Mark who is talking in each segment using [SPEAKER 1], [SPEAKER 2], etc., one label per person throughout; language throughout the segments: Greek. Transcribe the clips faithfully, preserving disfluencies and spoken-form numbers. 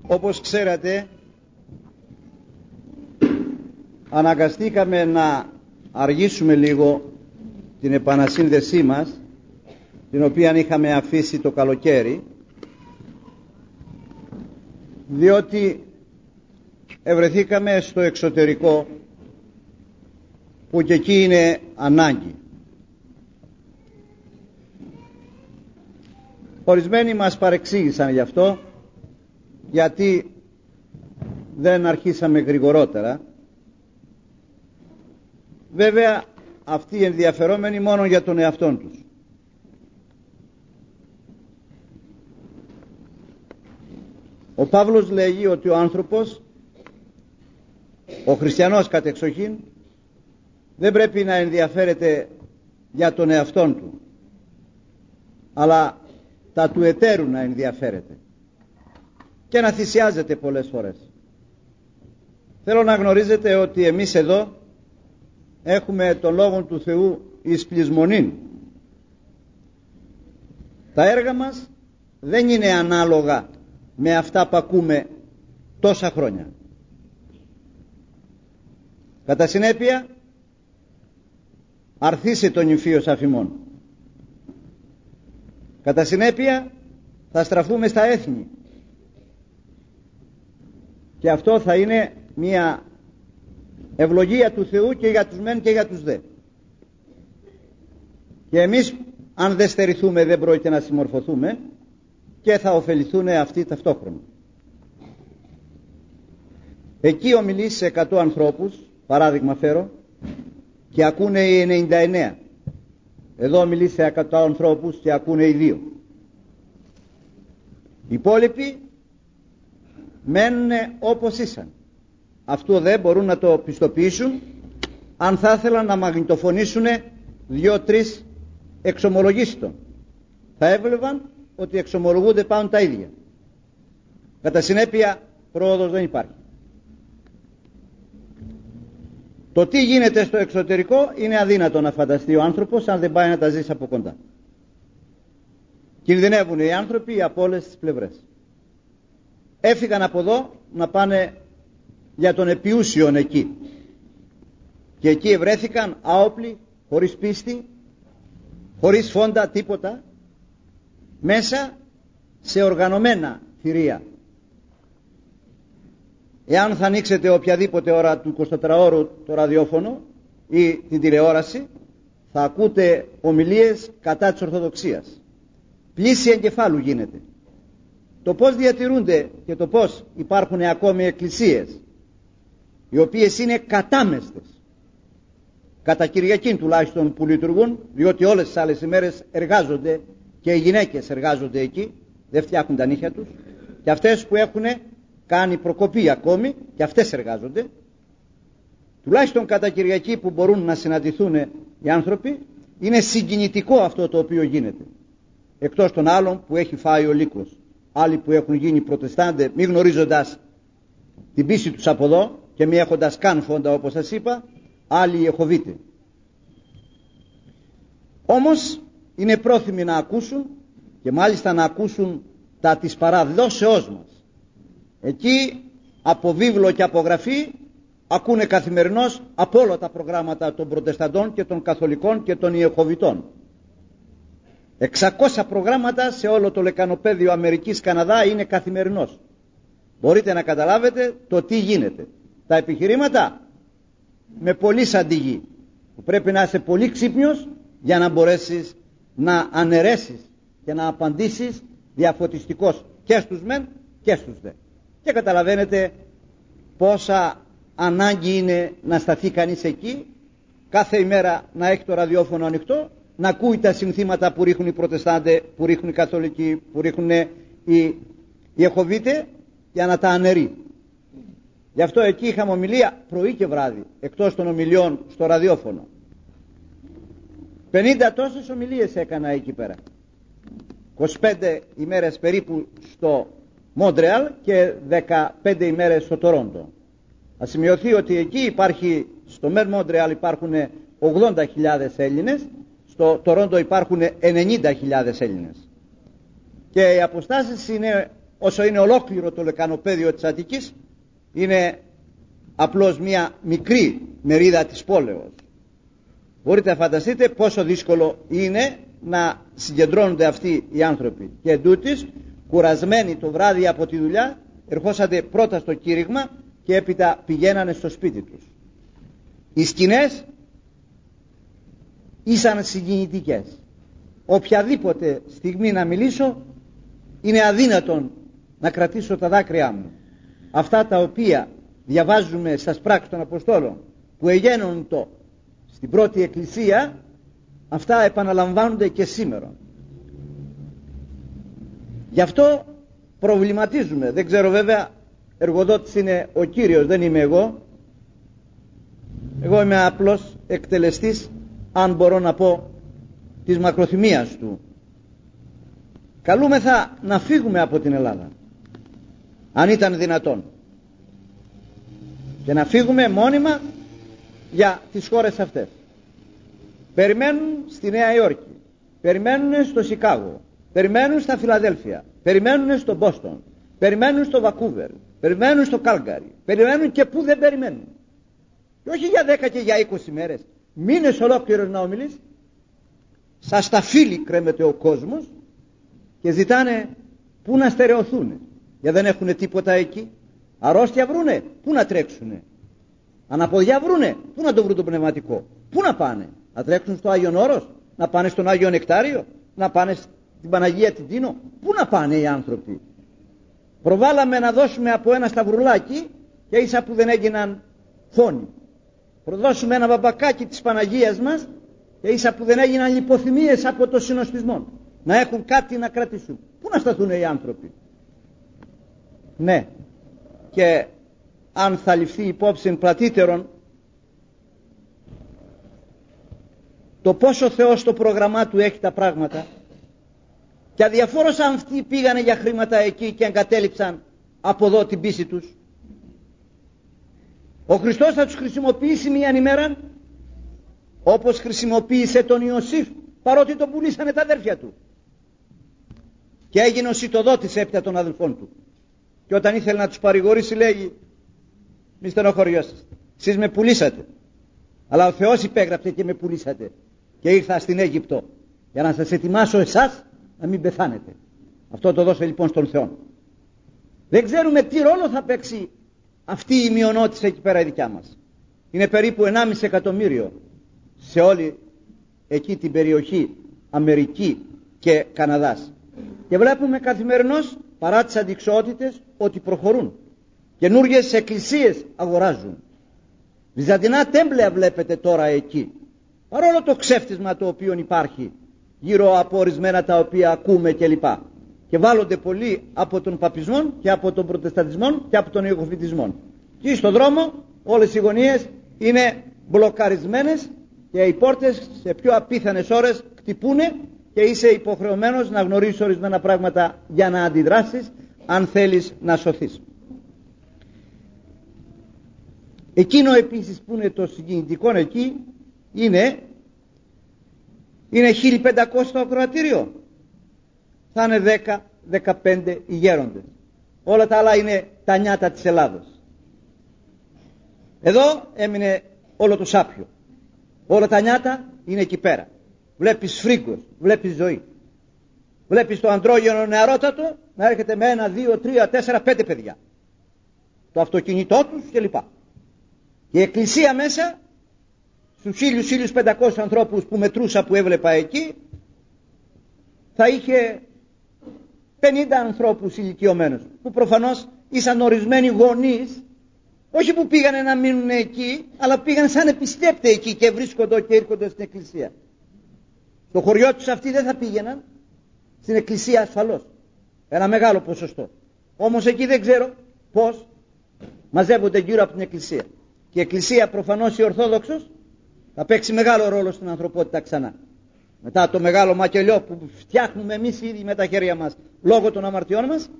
[SPEAKER 1] Όπως ξέρατε, αναγκαστήκαμε να αργήσουμε λίγο την επανασύνδεσή μας, την οποία είχαμε αφήσει το καλοκαίρι, διότι ευρεθήκαμε στο εξωτερικό, που και εκεί είναι ανάγκη. Ορισμένοι μας παρεξήγησαν γι' αυτό, γιατί δεν αρχίσαμε γρηγορότερα. Βέβαια αυτοί οι ενδιαφερόμενοι μόνο για τον εαυτόν τους. Ο Παύλος λέγει ότι ο άνθρωπος, ο χριστιανός κατεξοχήν, δεν πρέπει να ενδιαφέρεται για τον εαυτόν του, αλλά τα του εταίρου να ενδιαφέρεται και να θυσιάζεται πολλές φορές. Θέλω να γνωρίζετε ότι εμείς εδώ έχουμε τον Λόγο του Θεού εις πλεισμονήν. Τα έργα μας δεν είναι ανάλογα με αυτά που ακούμε τόσα χρόνια. Κατά συνέπεια, αρθίσε τον νηφίος αφημών. Κατά συνέπεια, θα στραφούμε στα έθνη. Και αυτό θα είναι μια ευλογία του Θεού και για τους μεν και για τους δε. Και εμείς, αν δεν στερηθούμε, δεν πρόκειται να συμμορφωθούμε και θα ωφεληθούν αυτοί ταυτόχρονα. Εκεί ομιλεί σε εκατό ανθρώπους, παράδειγμα φέρω, και ακούνε οι ενενήντα εννέα. Εδώ ομιλεί σε εκατό ανθρώπους και ακούνε οι δύο. Οι υπόλοιποι μένουν όπως ήσαν. Αυτό δεν μπορούν να το πιστοποιήσουν. Αν θα ήθελαν να μαγνητοφωνήσουν δύο-τρεις εξομολογήσεις των, θα έβλεπαν ότι εξομολογούνται πάνω τα ίδια. Κατά συνέπεια, πρόοδος δεν υπάρχει. Το τι γίνεται στο εξωτερικό είναι αδύνατο να φανταστεί ο άνθρωπος αν δεν πάει να τα ζήσει από κοντά. Κινδυνεύουν οι άνθρωποι από όλες τις πλευρές. Έφυγαν από εδώ να πάνε για τον επιούσιον εκεί. Και εκεί ευρέθηκαν άοπλοι, χωρίς πίστη, χωρίς φόντα, τίποτα, μέσα σε οργανωμένα θηρία. Εάν θα ανοίξετε οποιαδήποτε ώρα του εικοσιτετράωρου το ραδιόφωνο ή την τηλεόραση, θα ακούτε ομιλίες κατά της Ορθοδοξίας. Πλήση εγκεφάλου γίνεται. Το πώς διατηρούνται και το πώς υπάρχουν ακόμη εκκλησίες, οι οποίες είναι κατάμεστες, κατά Κυριακήν τουλάχιστον που λειτουργούν, διότι όλες τις άλλες ημέρες εργάζονται και οι γυναίκες εργάζονται εκεί, δεν φτιάχνουν τα νύχια τους, και αυτές που έχουν κάνει προκοπή ακόμη, και αυτές εργάζονται. Τουλάχιστον κατά Κυριακή που μπορούν να συναντηθούν οι άνθρωποι, είναι συγκινητικό αυτό το οποίο γίνεται. Εκτός των άλλων που έχει φάει ο λύκος. Άλλοι που έχουν γίνει προτεστάντε μη γνωρίζοντας την πίστη τους από εδώ και μη έχοντας καν φόντα, όπως σας είπα, άλλοι Ιεχωβίτε. Όμως είναι πρόθυμοι να ακούσουν, και μάλιστα να ακούσουν τα της παραδόσεώς μας. Εκεί από βίβλο και από γραφή ακούνε καθημερινώς από όλα τα προγράμματα των προτεσταντών και των καθολικών και των Ιεχωβιτών. εξακόσια προγράμματα σε όλο το λεκανοπέδιο Αμερικής, Καναδά είναι καθημερινώς. Μπορείτε να καταλάβετε το τι γίνεται. Τα επιχειρήματα με πολύ σαντιγή, που πρέπει να είσαι πολύ ξύπνιος για να μπορέσεις να αναιρέσεις και να απαντήσεις διαφωτιστικός και στους μεν και στους δε. Και καταλαβαίνετε πόσα ανάγκη είναι να σταθεί κανείς εκεί, κάθε ημέρα να έχει το ραδιόφωνο ανοιχτό, να ακούει τα συνθήματα που ρίχνουν οι προτεστάντε, που ρίχνουν οι καθολικοί, που ρίχνουν οι Ιεχωβίτε, για να τα αναιρεί. Γι' αυτό εκεί είχαμε ομιλία πρωί και βράδυ, εκτός των ομιλιών στο ραδιόφωνο. πενήντα τόσες ομιλίες έκανα εκεί πέρα. είκοσι πέντε ημέρες περίπου στο Μόντρεαλ και δεκαπέντε ημέρες στο Τορόντο. Θα σημειωθεί ότι εκεί υπάρχει, στο Μεν Μόντρεαλ υπάρχουν ογδόντα χιλιάδες Έλληνες, στο Τορόντο υπάρχουν ενενήντα χιλιάδες Έλληνες. Και οι αποστάσεις είναι όσο είναι ολόκληρο το λεκανοπέδιο της Αττικής, είναι απλώς μια μικρή μερίδα της πόλεως. Μπορείτε να φανταστείτε πόσο δύσκολο είναι να συγκεντρώνονται αυτοί οι άνθρωποι. Και εντούτοις, κουρασμένοι το βράδυ από τη δουλειά, ερχόσατε πρώτα στο κήρυγμα και έπειτα πηγαίνανε στο σπίτι τους. Οι σκηνές ήσαν συγκινητικές. Οποιαδήποτε στιγμή να μιλήσω, είναι αδύνατον να κρατήσω τα δάκρυά μου. Αυτά τα οποία διαβάζουμε στα πράξεις των Αποστόλων, που εγένοντο στην πρώτη εκκλησία, αυτά επαναλαμβάνονται και σήμερα. Γι' αυτό προβληματίζουμε. Δεν ξέρω, βέβαια, εργοδότης είναι ο Κύριος, δεν είμαι εγώ. Εγώ είμαι απλώς εκτελεστής, αν μπορώ να πω, της μακροθυμίας του. Καλούμεθα να φύγουμε από την Ελλάδα, αν ήταν δυνατόν, και να φύγουμε μόνιμα για τις χώρες αυτές. Περιμένουν στη Νέα Υόρκη, περιμένουν στο Σικάγο, περιμένουν στα Φιλαδέλφια, περιμένουν στο Μπόστον, περιμένουν στο Βακούβερ, περιμένουν στο Κάλγκαρι, περιμένουν και που δεν περιμένουν. Και όχι για δέκα και για είκοσι μέρες, μήνες ολόκληρος να ομιλείς. Σαν τα φύλλη κρέμεται ο κόσμος και ζητάνε πού να στερεωθούν, γιατί δεν έχουν τίποτα εκεί. Αρρώστια βρούνε, πού να τρέξουνε. Αναποδιά βρούνε, πού να το βρουν το πνευματικό. Πού να πάνε, να τρέξουν στο Άγιον Όρος, να πάνε στον Άγιο Νεκτάριο, να πάνε στην Παναγία την Τίνο. Πού να πάνε οι άνθρωποι. Προβάλαμε να δώσουμε από ένα σταυρουλάκι και ίσα που δεν έγιναν φόνοι. Προδώσουμε ένα μπαμπακάκι της Παναγίας μας και ίσα που δεν έγιναν λιποθυμίες από το συνοστισμό. Να έχουν κάτι να κρατήσουν. Πού να σταθούν οι άνθρωποι. Ναι, και αν θα ληφθεί υπόψη πλατύτερον το πόσο ο Θεός στο πρόγραμμά του έχει τα πράγματα, και αδιαφόρος αν αυτοί πήγανε για χρήματα εκεί και εγκατέλειψαν από εδώ την πίστη τους, ο Χριστός θα τους χρησιμοποιήσει μίαν ημέρα, όπως χρησιμοποίησε τον Ιωσήφ, παρότι τον πουλήσανε τα αδέρφια του και έγινε ο σιτοδότης έπειτα των αδελφών του. Και όταν ήθελε να τους παρηγορήσει, λέγει: μη στενοχωριώσετε, εσείς με πουλήσατε, αλλά ο Θεός υπέγραψε και με πουλήσατε και ήρθα στην Αίγυπτο για να σας ετοιμάσω εσάς να μην πεθάνετε. Αυτό το δώσε λοιπόν στον Θεό. Δεν ξέρουμε τι ρόλο θα παίξει αυτή η μειονότητα εκεί πέρα η δικιά μας. Είναι περίπου ενάμιση εκατομμύριο σε όλη εκεί την περιοχή, Αμερική και Καναδάς. Και βλέπουμε καθημερινώς, παρά τις αντιξοότητες, ότι προχωρούν. Καινούργιες εκκλησίες αγοράζουν. Βυζαντινά τέμπλεα βλέπετε τώρα εκεί. Παρόλο το ξέφτισμα το οποίο υπάρχει γύρω από ορισμένα τα οποία ακούμε κλπ. Και βάλλονται πολλοί από τον παπισμό και από τον προτεσταντισμό και από τον ιωκοφυτισμό. Και στον δρόμο όλες οι γωνίες είναι μπλοκαρισμένες και οι πόρτες σε πιο απίθανες ώρες χτυπούνε και είσαι υποχρεωμένος να γνωρίσεις ορισμένα πράγματα για να αντιδράσεις αν θέλεις να σωθείς. Εκείνο επίσης που είναι το συγκινητικό εκεί είναι, είναι χίλια πεντακόσια το ακροατήριο. Θα είναι δέκα με δεκαπέντε οι γέροντες. Όλα τα άλλα είναι τα νιάτα της Ελλάδος. Εδώ έμεινε όλο το σάπιο. Όλα τα νιάτα είναι εκεί πέρα. Βλέπεις φρίγκος, βλέπεις ζωή. Βλέπεις το αντρόγενο νεαρότατο να έρχεται με ένα, δύο, τρία, τέσσερα, πέντε παιδιά. Το αυτοκίνητό τους κλπ. Και η εκκλησία μέσα στους χίλιους με χίλιους πεντακόσιους ανθρώπους που μετρούσα, που έβλεπα εκεί, θα είχε πενήντα ανθρώπους ηλικιωμένους, που προφανώς ήσαν ορισμένοι γονείς, όχι που πήγανε να μείνουν εκεί, αλλά πήγαν σαν επισκέπτες εκεί και βρίσκονται και έρχονται στην εκκλησία. Στο χωριό τους αυτοί δεν θα πήγαιναν, στην εκκλησία ασφαλώς, ένα μεγάλο ποσοστό. Όμως εκεί δεν ξέρω πώς μαζεύονται γύρω από την εκκλησία. Και η εκκλησία προφανώς η Ορθόδοξος θα παίξει μεγάλο ρόλο στην ανθρωπότητα ξανά. Μετά το μεγάλο μακελιό που φτιάχνουμε εμείς ήδη με τα χέρια μας λόγω των αμαρτιών μας,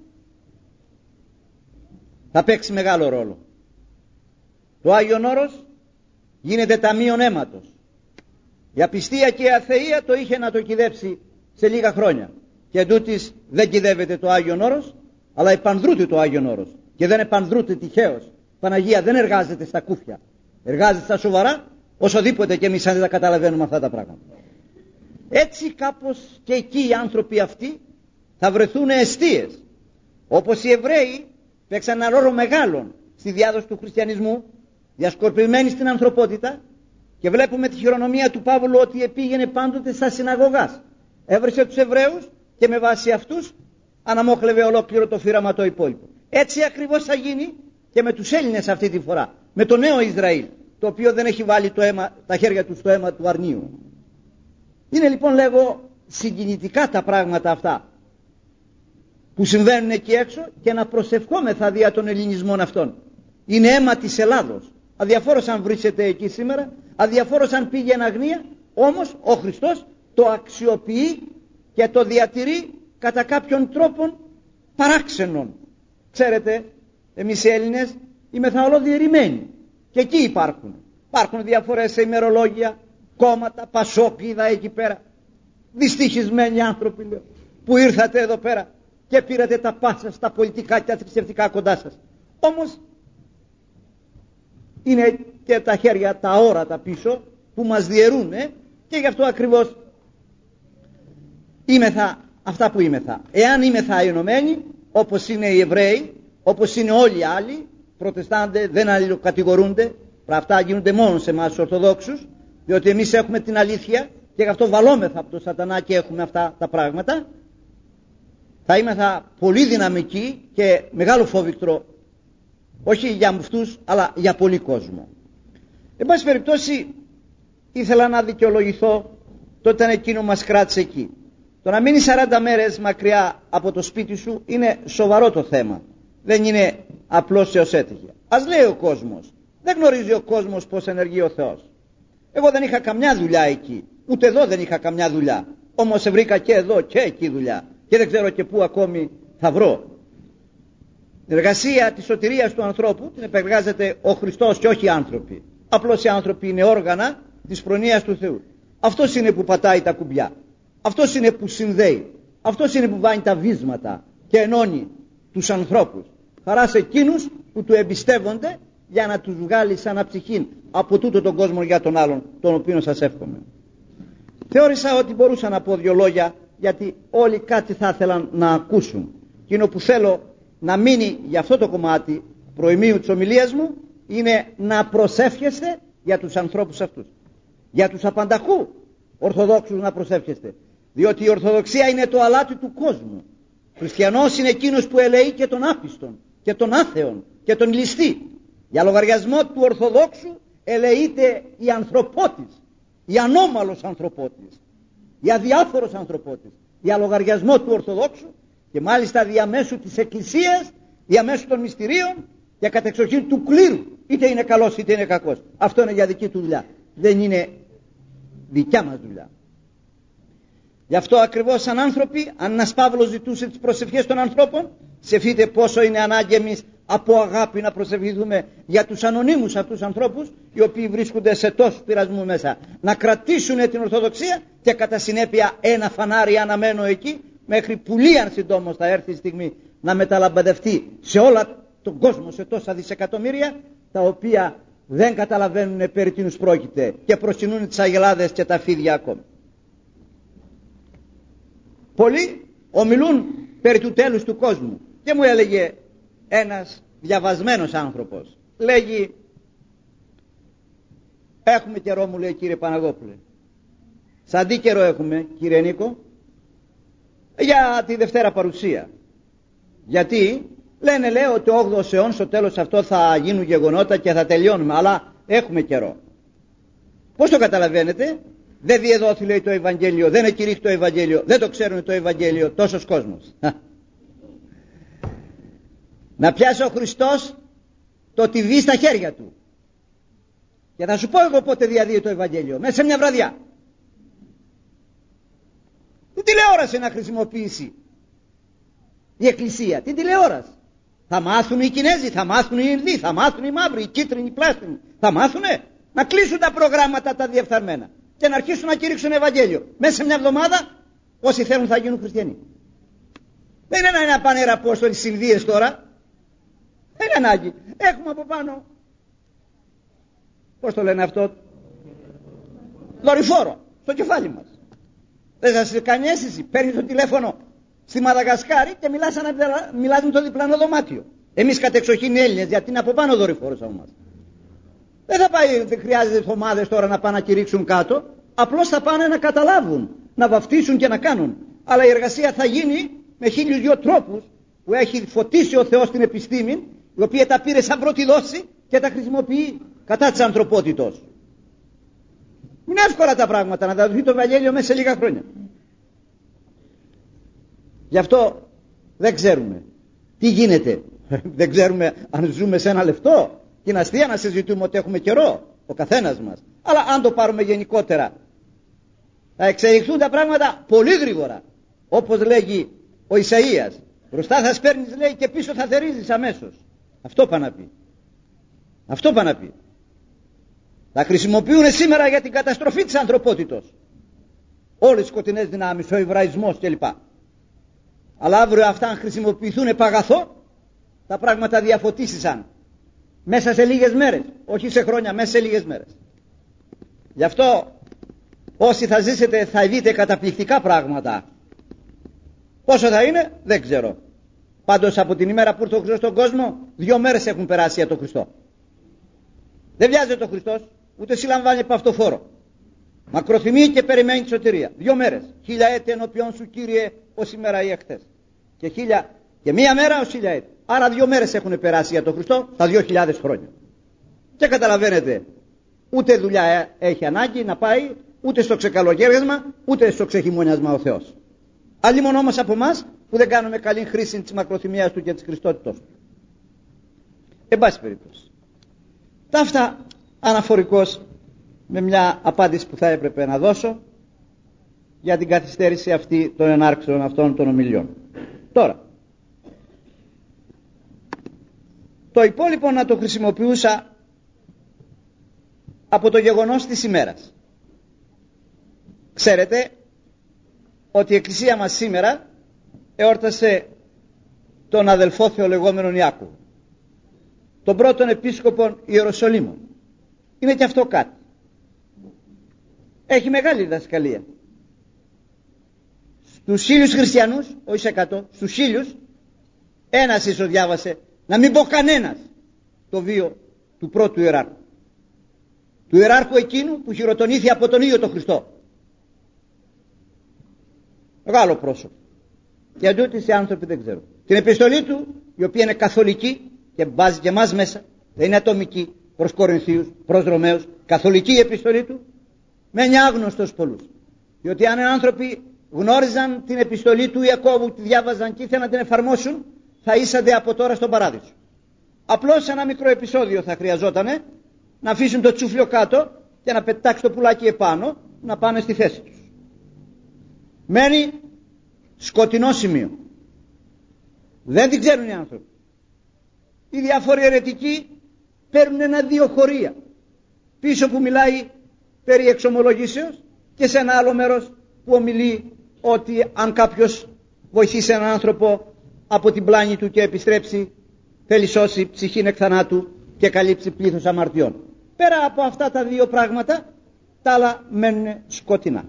[SPEAKER 1] θα παίξει μεγάλο ρόλο. Το Άγιον Όρος γίνεται ταμείον αίματος. Η απιστία και η αθεία το είχε να το κυδέψει σε λίγα χρόνια. Και εντούτοις δεν κυδεύεται το Άγιον Όρος, αλλά επανδρούται το Άγιον Όρος. Και δεν επανδρούται τυχαίως. Παναγία δεν εργάζεται στα κούφια. Εργάζεται στα σοβαρά, οσοδήποτε και εμείς αν δεν τα καταλαβαίνουμε αυτά τα πράγματα. Έτσι κάπως και εκεί οι άνθρωποι αυτοί θα βρεθούν εστίες. Όπως οι Εβραίοι παίξαν ένα ρόλο μεγάλο στη διάδοση του χριστιανισμού, διασκορπισμένοι στην ανθρωπότητα, και βλέπουμε τη χειρονομία του Παύλου ότι πήγαινε πάντοτε στα συναγωγάς. Έβρισε τους Εβραίους και με βάση αυτούς αναμόχλευε ολόκληρο το φύραμα το υπόλοιπο. Έτσι ακριβώς θα γίνει και με τους Έλληνες αυτή τη φορά, με το νέο Ισραήλ, το οποίο δεν έχει βάλει το αίμα, τα χέρια του στο αίμα του αρνίου. Είναι λοιπόν, λέγω, συγκινητικά τα πράγματα αυτά που συμβαίνουν εκεί έξω, και να προσευχόμεθα δια των ελληνισμών αυτών. Είναι αίμα της Ελλάδος. Αδιαφόρος αν βρίσκεται εκεί σήμερα, αδιαφόρος αν πήγε εν αγνία, όμως ο Χριστός το αξιοποιεί και το διατηρεί κατά κάποιον τρόπον παράξενων. Ξέρετε, εμείς οι Έλληνες είμεθα ολοδιαιρημένοι, και εκεί υπάρχουν. Υπάρχουν διαφορές σε ημερολόγια, κόμματα, πασόκιδα εκεί πέρα. Δυστυχισμένοι άνθρωποι, λέω, που ήρθατε εδώ πέρα και πήρατε τα πάσα στα πολιτικά και τα θρησκευτικά κοντά σας. Όμως είναι και τα χέρια τα όρατα πίσω που μας διαιρούν, ε? Και γι' αυτό ακριβώς είμεθα αυτά που είμεθα. Εάν είμεθα ενωμένοι, όπως είναι οι Εβραίοι, όπως είναι όλοι οι άλλοι, προτεστάντες δεν αλληλοκατηγορούνται, αυτά γίνονται μόνο σε εμάς τους Ορθοδόξους, διότι εμείς έχουμε την αλήθεια και γι' αυτό βαλόμεθα από τον σατανά και έχουμε αυτά τα πράγματα. Θα είμεθα πολύ δυναμικοί και μεγάλο φόβηκτρο, όχι για αυτούς αλλά για πολύ κόσμο. Εν πάση περιπτώσει, ήθελα να δικαιολογηθώ το όταν εκείνο μας κράτησε εκεί. Το να μείνει σαράντα μέρες μακριά από το σπίτι σου είναι σοβαρό το θέμα. Δεν είναι απλώς έως έτυχε. Ας λέει ο κόσμος. Δεν γνωρίζει ο κόσμος πως ενεργεί ο Θεός. Εγώ δεν είχα καμιά δουλειά εκεί. Ούτε εδώ δεν είχα καμιά δουλειά. Όμως βρήκα και εδώ και εκεί δουλειά. Και δεν ξέρω και πού ακόμη θα βρω. Την εργασία της σωτηρίας του ανθρώπου την επεργάζεται ο Χριστός και όχι οι άνθρωποι. Απλώς οι άνθρωποι είναι όργανα της προνοίας του Θεού. Αυτός είναι που πατάει τα κουμπιά. Αυτός είναι που συνδέει. Αυτός είναι που βάνει τα βίσματα και ενώνει τους ανθρώπους. Χαρά σε εκείνους που του εμπιστεύονται για να τους βγάλει σαν αψυχήν από τούτο τον κόσμο για τον άλλον, τον οποίο σας εύχομαι. Θεώρησα ότι μπορούσα να πω δύο λόγια, γιατί όλοι κάτι θα ήθελαν να ακούσουν. Εκείνο που θέλω να μείνει για αυτό το κομμάτι προημίου της ομιλίας μου είναι να προσεύχεστε για τους ανθρώπους αυτούς. Για τους απανταχού Ορθοδόξους να προσεύχεστε. Διότι η Ορθοδοξία είναι το αλάτι του κόσμου. Χριστιανός είναι εκείνος που ελεεί και τον άπιστον και τον άθεον και τον ληστή. Για λογαριασμό του Ορθοδόξου ελεείται η ανθρωπότης, η ανώμαλος ανθρωπότης, η αδιάφορος ανθρωπότης. Για λογαριασμό του Ορθοδόξου και μάλιστα διαμέσου της Εκκλησίας, διαμέσου των μυστηρίων και κατεξοχήν του κλήρου. Είτε είναι καλός είτε είναι κακός. Αυτό είναι για δική του δουλειά. Δεν είναι δικιά μας δουλειά. Γι' αυτό ακριβώς σαν άνθρωποι, αν ένας Παύλος ζητούσε τις προσευχές των ανθρώπων, σκεφτείτε πόσο είναι ανάγκη εμείς από αγάπη να προσευχηθούμε για τους ανωνύμους αυτούς ανθρώπους, οι οποίοι βρίσκονται σε τόσους πειρασμούς μέσα, να κρατήσουν την Ορθοδοξία και κατά συνέπεια ένα φανάρι αναμένο εκεί, μέχρι που λίαν συντόμως θα έρθει η στιγμή να μεταλαμπαδευτεί σε όλα τον κόσμο, σε τόσα δισεκατομμύρια, τα οποία δεν καταλαβαίνουν περί τίνους πρόκειται και προσκυνούν τις αγελάδες και τα φίδια ακόμη. Πολλοί ομιλούν περί του τέλους του κόσμου και μου έλεγε ένας διαβασμένος άνθρωπος, λέγει, έχουμε καιρό, μου λέει, κύριε Παναγόπουλε. Σαν τι καιρό έχουμε, κύριε Νίκο? Για τη Δευτέρα Παρουσία. Γιατί λένε, λέει, ότι ο όγδοος αιών στο τέλος αυτό θα γίνουν γεγονότα και θα τελειώνουμε, αλλά έχουμε καιρό. Πώς το καταλαβαίνετε? Δεν διεδόθη, λέει, το Ευαγγέλιο, δεν εκηρύχθη το Ευαγγέλιο, δεν το ξέρουν το Ευαγγέλιο τόσος κόσμος. Να πιάσει ο Χριστός το τυβί στα χέρια του. Και θα σου πω εγώ πότε διαδίδει το Ευαγγέλιο. Μέσα σε μια βραδιά. Την τηλεόραση να χρησιμοποιήσει η Εκκλησία. Την τηλεόραση. Θα μάθουν οι Κινέζοι, θα μάθουν οι Ινδοί, θα μάθουν οι μαύροι, οι κίτρινοι, οι πράσινοι. Θα μάθουνε να κλείσουν τα προγράμματα τα διεφθαρμένα και να αρχίσουν να κηρύξουν Ευαγγέλιο. Μέσα σε μια εβδομάδα όσοι θέλουν θα γίνουν χριστιανοί. Δεν είναι να πάνε Απόστολοι στις Ινδίες τώρα. Δεν είναι ανάγκη. Έχουμε από πάνω, πώς το λένε αυτό, δορυφόρο στο κεφάλι μας. Δεν σας κάνει αίσθηση? Παίρνεις το τηλέφωνο στη Μαδαγασκάρη και μιλάς, ανα, μιλάς με το διπλανό δωμάτιο. Εμείς κατεξοχήν Έλληνες, γιατί είναι από πάνω δορυφόρος από μας. Δεν θα πάει, δεν χρειάζεται ομάδες τώρα να πάνε να κηρύξουν κάτω. Απλώς θα πάνε να καταλάβουν, να βαφτίσουν και να κάνουν. Αλλά η εργασία θα γίνει με χίλιους δυο τρόπους που έχει φωτίσει ο Θεός την επιστήμη, η οποία τα πήρε σαν πρώτη δόση και τα χρησιμοποιεί κατά της ανθρωπότητος. Είναι εύκολα τα πράγματα να τα δοθεί το Ευαγγέλιο μέσα σε λίγα χρόνια. Γι' αυτό δεν ξέρουμε τι γίνεται. Δεν ξέρουμε αν ζούμε σε ένα λεπτό. Και είναι αστεία να συζητούμε ότι έχουμε καιρό, ο καθένας μας. Αλλά αν το πάρουμε γενικότερα, θα εξελιχθούν τα πράγματα πολύ γρήγορα. Όπως λέγει ο Ισαΐας, μπροστά θα σπέρνεις, λέει, και πίσω θα θερίζεις αμέσως. Αυτό πάει να πει. Αυτό πάει να πει. Θα χρησιμοποιούν σήμερα για την καταστροφή της ανθρωπότητος όλες οι σκοτεινές δυνάμεις, ο Εβραϊσμός κλπ. Αλλά αύριο αυτά αν χρησιμοποιηθούν επ' αγαθό, τα πράγματα διαφωτίσισαν μέσα σε λίγες μέρες, όχι σε χρόνια, μέσα σε λίγες μέρες. Γι' αυτό όσοι θα ζήσετε θα δείτε καταπληκτικά πράγματα. Πόσο θα είναι δεν ξέρω. Πάντως από την ημέρα που ήρθε ο Χριστός στον κόσμο, δύο μέρες έχουν περάσει για τον Χριστό. Δεν βιάζεται ο Χριστός, ούτε συλλαμβάνει από αυτό φόρο. Μακροθυμεί και περιμένει τη σωτηρία. Δύο μέρες. Χίλια έτη ενώπιον σου, Κύριε, ως σήμερα ή εχθές. Και, χίλια, και μία μέρα ως χίλια έτη. Άρα δύο μέρες έχουν περάσει για τον Χριστό τα δύο χιλιάδες χρόνια. Και καταλαβαίνετε, ούτε δουλειά έχει ανάγκη να πάει, ούτε στο ξεκαλογέρισμα, ούτε στο ξεχειμονιασμα ο Θεός. Αλλήμον όμως από εμάς που δεν κάνουμε καλή χρήση της μακροθυμίας του και της Χριστότητος του. Εν πάση περιπτώσει. Τα αυτά αναφορικώς με μια απάντηση που θα έπρεπε να δώσω για την καθυστέρηση αυτή των ενάρξεων αυτών των ομιλιών. Τώρα, το υπόλοιπο να το χρησιμοποιούσα από το γεγονός της ημέρας. Ξέρετε ότι η Εκκλησία μας σήμερα εόρτασε τον αδελφό θεολεγόμενον Ιάκωβο, τον πρώτον επίσκοπον Ιεροσολύμων. Είναι και αυτό κάτι. Έχει μεγάλη διδασκαλία. Στους χίλιους χριστιανούς, όχι σε εκατό, στους χίλιους, ένας ίσως διάβασε, να μην πω κανένας, το βίο του πρώτου ιεράρχου. Του ιεράρχου εκείνου που χειροτονήθη από τον ίδιο τον Χριστό. Μεγάλο πρόσωπο. Για τούτοι οι άνθρωποι δεν ξέρω. Την επιστολή του, η οποία είναι καθολική και βάζει και εμάς μέσα, δεν είναι ατομική, προς Κορινθίους, προς Ρωμαίους, καθολική η επιστολή του, μένει άγνωστος πολλούς. Διότι αν οι άνθρωποι γνώριζαν την επιστολή του Ιακώβου, τη διάβαζαν και ήθελαν να την εφαρμόσουν, θα ήσανται από τώρα στον παράδεισο. Απλώς ένα μικρό επεισόδιο θα χρειαζότανε να αφήσουν το τσούφλιο κάτω και να πετάξει το πουλάκι επάνω, να πάνε στη θέση τους. Μένει σκοτεινό σημείο. Δεν την ξέρουν οι άνθρωποι. Οι διάφοροι αιρετικοί παίρνουν ένα-δύο χωρία πίσω που μιλάει περί εξομολογήσεως και σε ένα άλλο μέρος που ομιλεί ότι αν κάποιος βοηθήσει έναν άνθρωπο από την πλάνη του και επιστρέψει, θέλει σώσει ψυχήν εκ θανάτου και καλύψει πλήθος αμαρτιών. Πέρα από αυτά τα δύο πράγματα, τα άλλα μένουν σκοτεινά.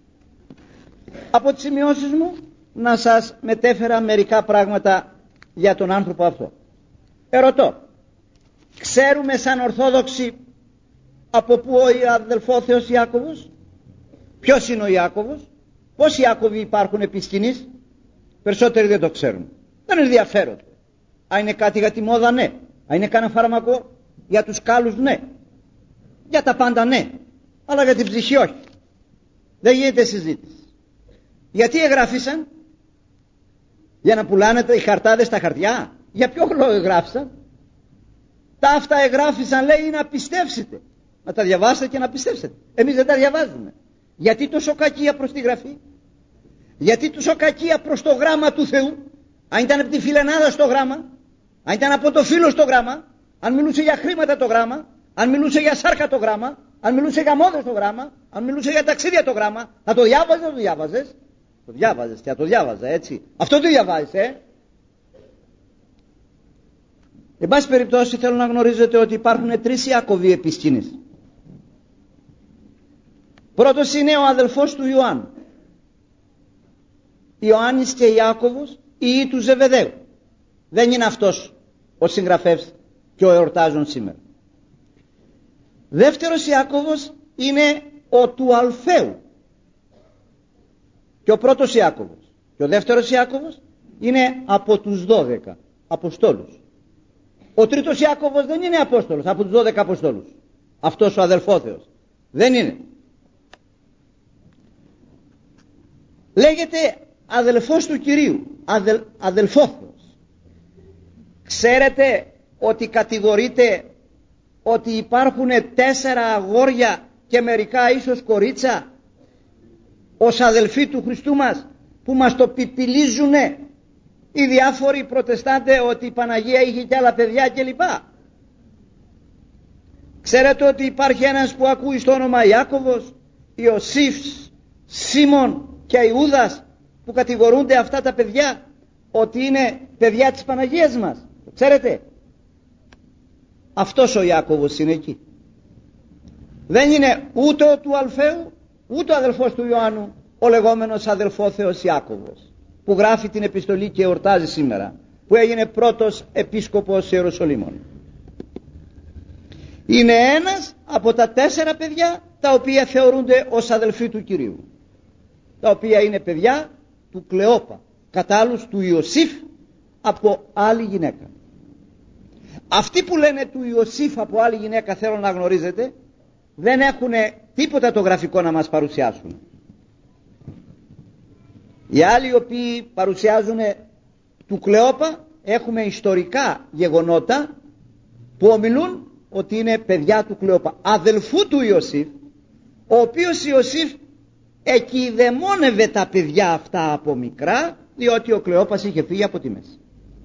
[SPEAKER 1] Από τις σημειώσεις μου να σας μετέφερα μερικά πράγματα για τον άνθρωπο αυτό. Ερωτώ, ξέρουμε σαν Ορθόδοξοι από πού ο αδελφόθεος Ιάκωβος? Ποιος είναι ο Ιάκωβος? Πόσοι Ιάκωβοι υπάρχουν επί σκηνής? Περισσότεροι δεν το ξέρουν. Δεν ενδιαφέρονται. Αν είναι κάτι για τη μόδα, ναι. Αν είναι κανένα φάρμακο για τους κάλους, ναι. Για τα πάντα, ναι. Αλλά για την ψυχή, όχι. Δεν γίνεται συζήτηση. Γιατί εγγράφησαν? Για να πουλάνε οι χαρτάδες στα χαρτιά? Για ποιο λόγο εγγράφησαν? Τα αυτά εγγράφησαν, λέει, να πιστέψετε. Να τα διαβάσετε και να πιστέψετε. Εμείς δεν τα διαβάζουμε. Γιατί τόσο κακία προς τη γραφή? Γιατί τόσο κακία προς το γράμμα του Θεού? Αν ήταν από τη φιλενάδα στο γράμμα, αν ήταν από το φίλο στο γράμμα, αν μιλούσε για χρήματα το γράμμα, αν μιλούσε για σάρκα το γράμμα, αν μιλούσε για μόδες το γράμμα, αν μιλούσε για ταξίδια το γράμμα, θα το διάβαζες, δεν το διάβαζες? Το διάβαζες και το διάβαζα, έτσι. Αυτό το διαβάζεις, ε. Εν πάση περιπτώσει θέλω να γνωρίζετε ότι υπάρχουν τρεις Ιάκωβοι επί σκηνής. Πρώτος είναι ο αδελφός του Ιωάννου, Ιωάννης και Ιάκωβος, ή του Ζεβεδαίου. Δεν είναι αυτός ο συγγραφεύς και ο εορτάζων σήμερα. Δεύτερος Ιάκωβος είναι ο του Αλφαίου και ο πρώτος Ιάκωβος. Και ο δεύτερος Ιάκωβος είναι από τους δώδεκα Αποστόλους. Ο τρίτος Ιάκωβος δεν είναι Απόστολος από τους δώδεκα Αποστόλους. Αυτός ο αδελφόθεος δεν είναι. Λέγεται αδελφός του Κυρίου, αδελ, αδελφόθεος. Ξέρετε ότι κατηγορείται ότι υπάρχουν τέσσερα αγόρια και μερικά ίσως κορίτσα ως αδελφοί του Χριστού μας, που μας το πιπιλίζουνε οι διάφοροι προτεστάντε ότι η Παναγία είχε και άλλα παιδιά κλπ. Ξέρετε ότι υπάρχει ένας που ακούει στο όνομα Ιάκωβος, Ιωσήφ, Σίμων και Ιούδας, που κατηγορούνται αυτά τα παιδιά ότι είναι παιδιά της Παναγίας μας. Ξέρετε, αυτός ο Ιάκωβος είναι εκεί. Δεν είναι ούτε ο του Αλφαίου ούτε ο αδελφός του Ιωάννου, ο λεγόμενος αδελφόθεος Ιάκωβος, που γράφει την επιστολή και εορτάζει σήμερα, που έγινε πρώτος επίσκοπος Ιεροσολύμων. Είναι ένας από τα τέσσερα παιδιά τα οποία θεωρούνται ως αδελφοί του Κυρίου, τα οποία είναι παιδιά του Κλεόπα, κατά άλλους του Ιωσήφ από άλλη γυναίκα. Αυτοί που λένε του Ιωσήφ από άλλη γυναίκα, θέλω να γνωρίζετε, δεν έχουν τίποτα το γραφικό να μας παρουσιάσουν. Οι άλλοι οι οποίοι παρουσιάζουν του Κλεόπα, έχουμε ιστορικά γεγονότα που ομιλούν ότι είναι παιδιά του Κλεόπα, αδελφού του Ιωσήφ, ο οποίος Ιωσήφ εκειδαιμόνευε τα παιδιά αυτά από μικρά, διότι ο Κλεόπας είχε φύγει από τη Μέση.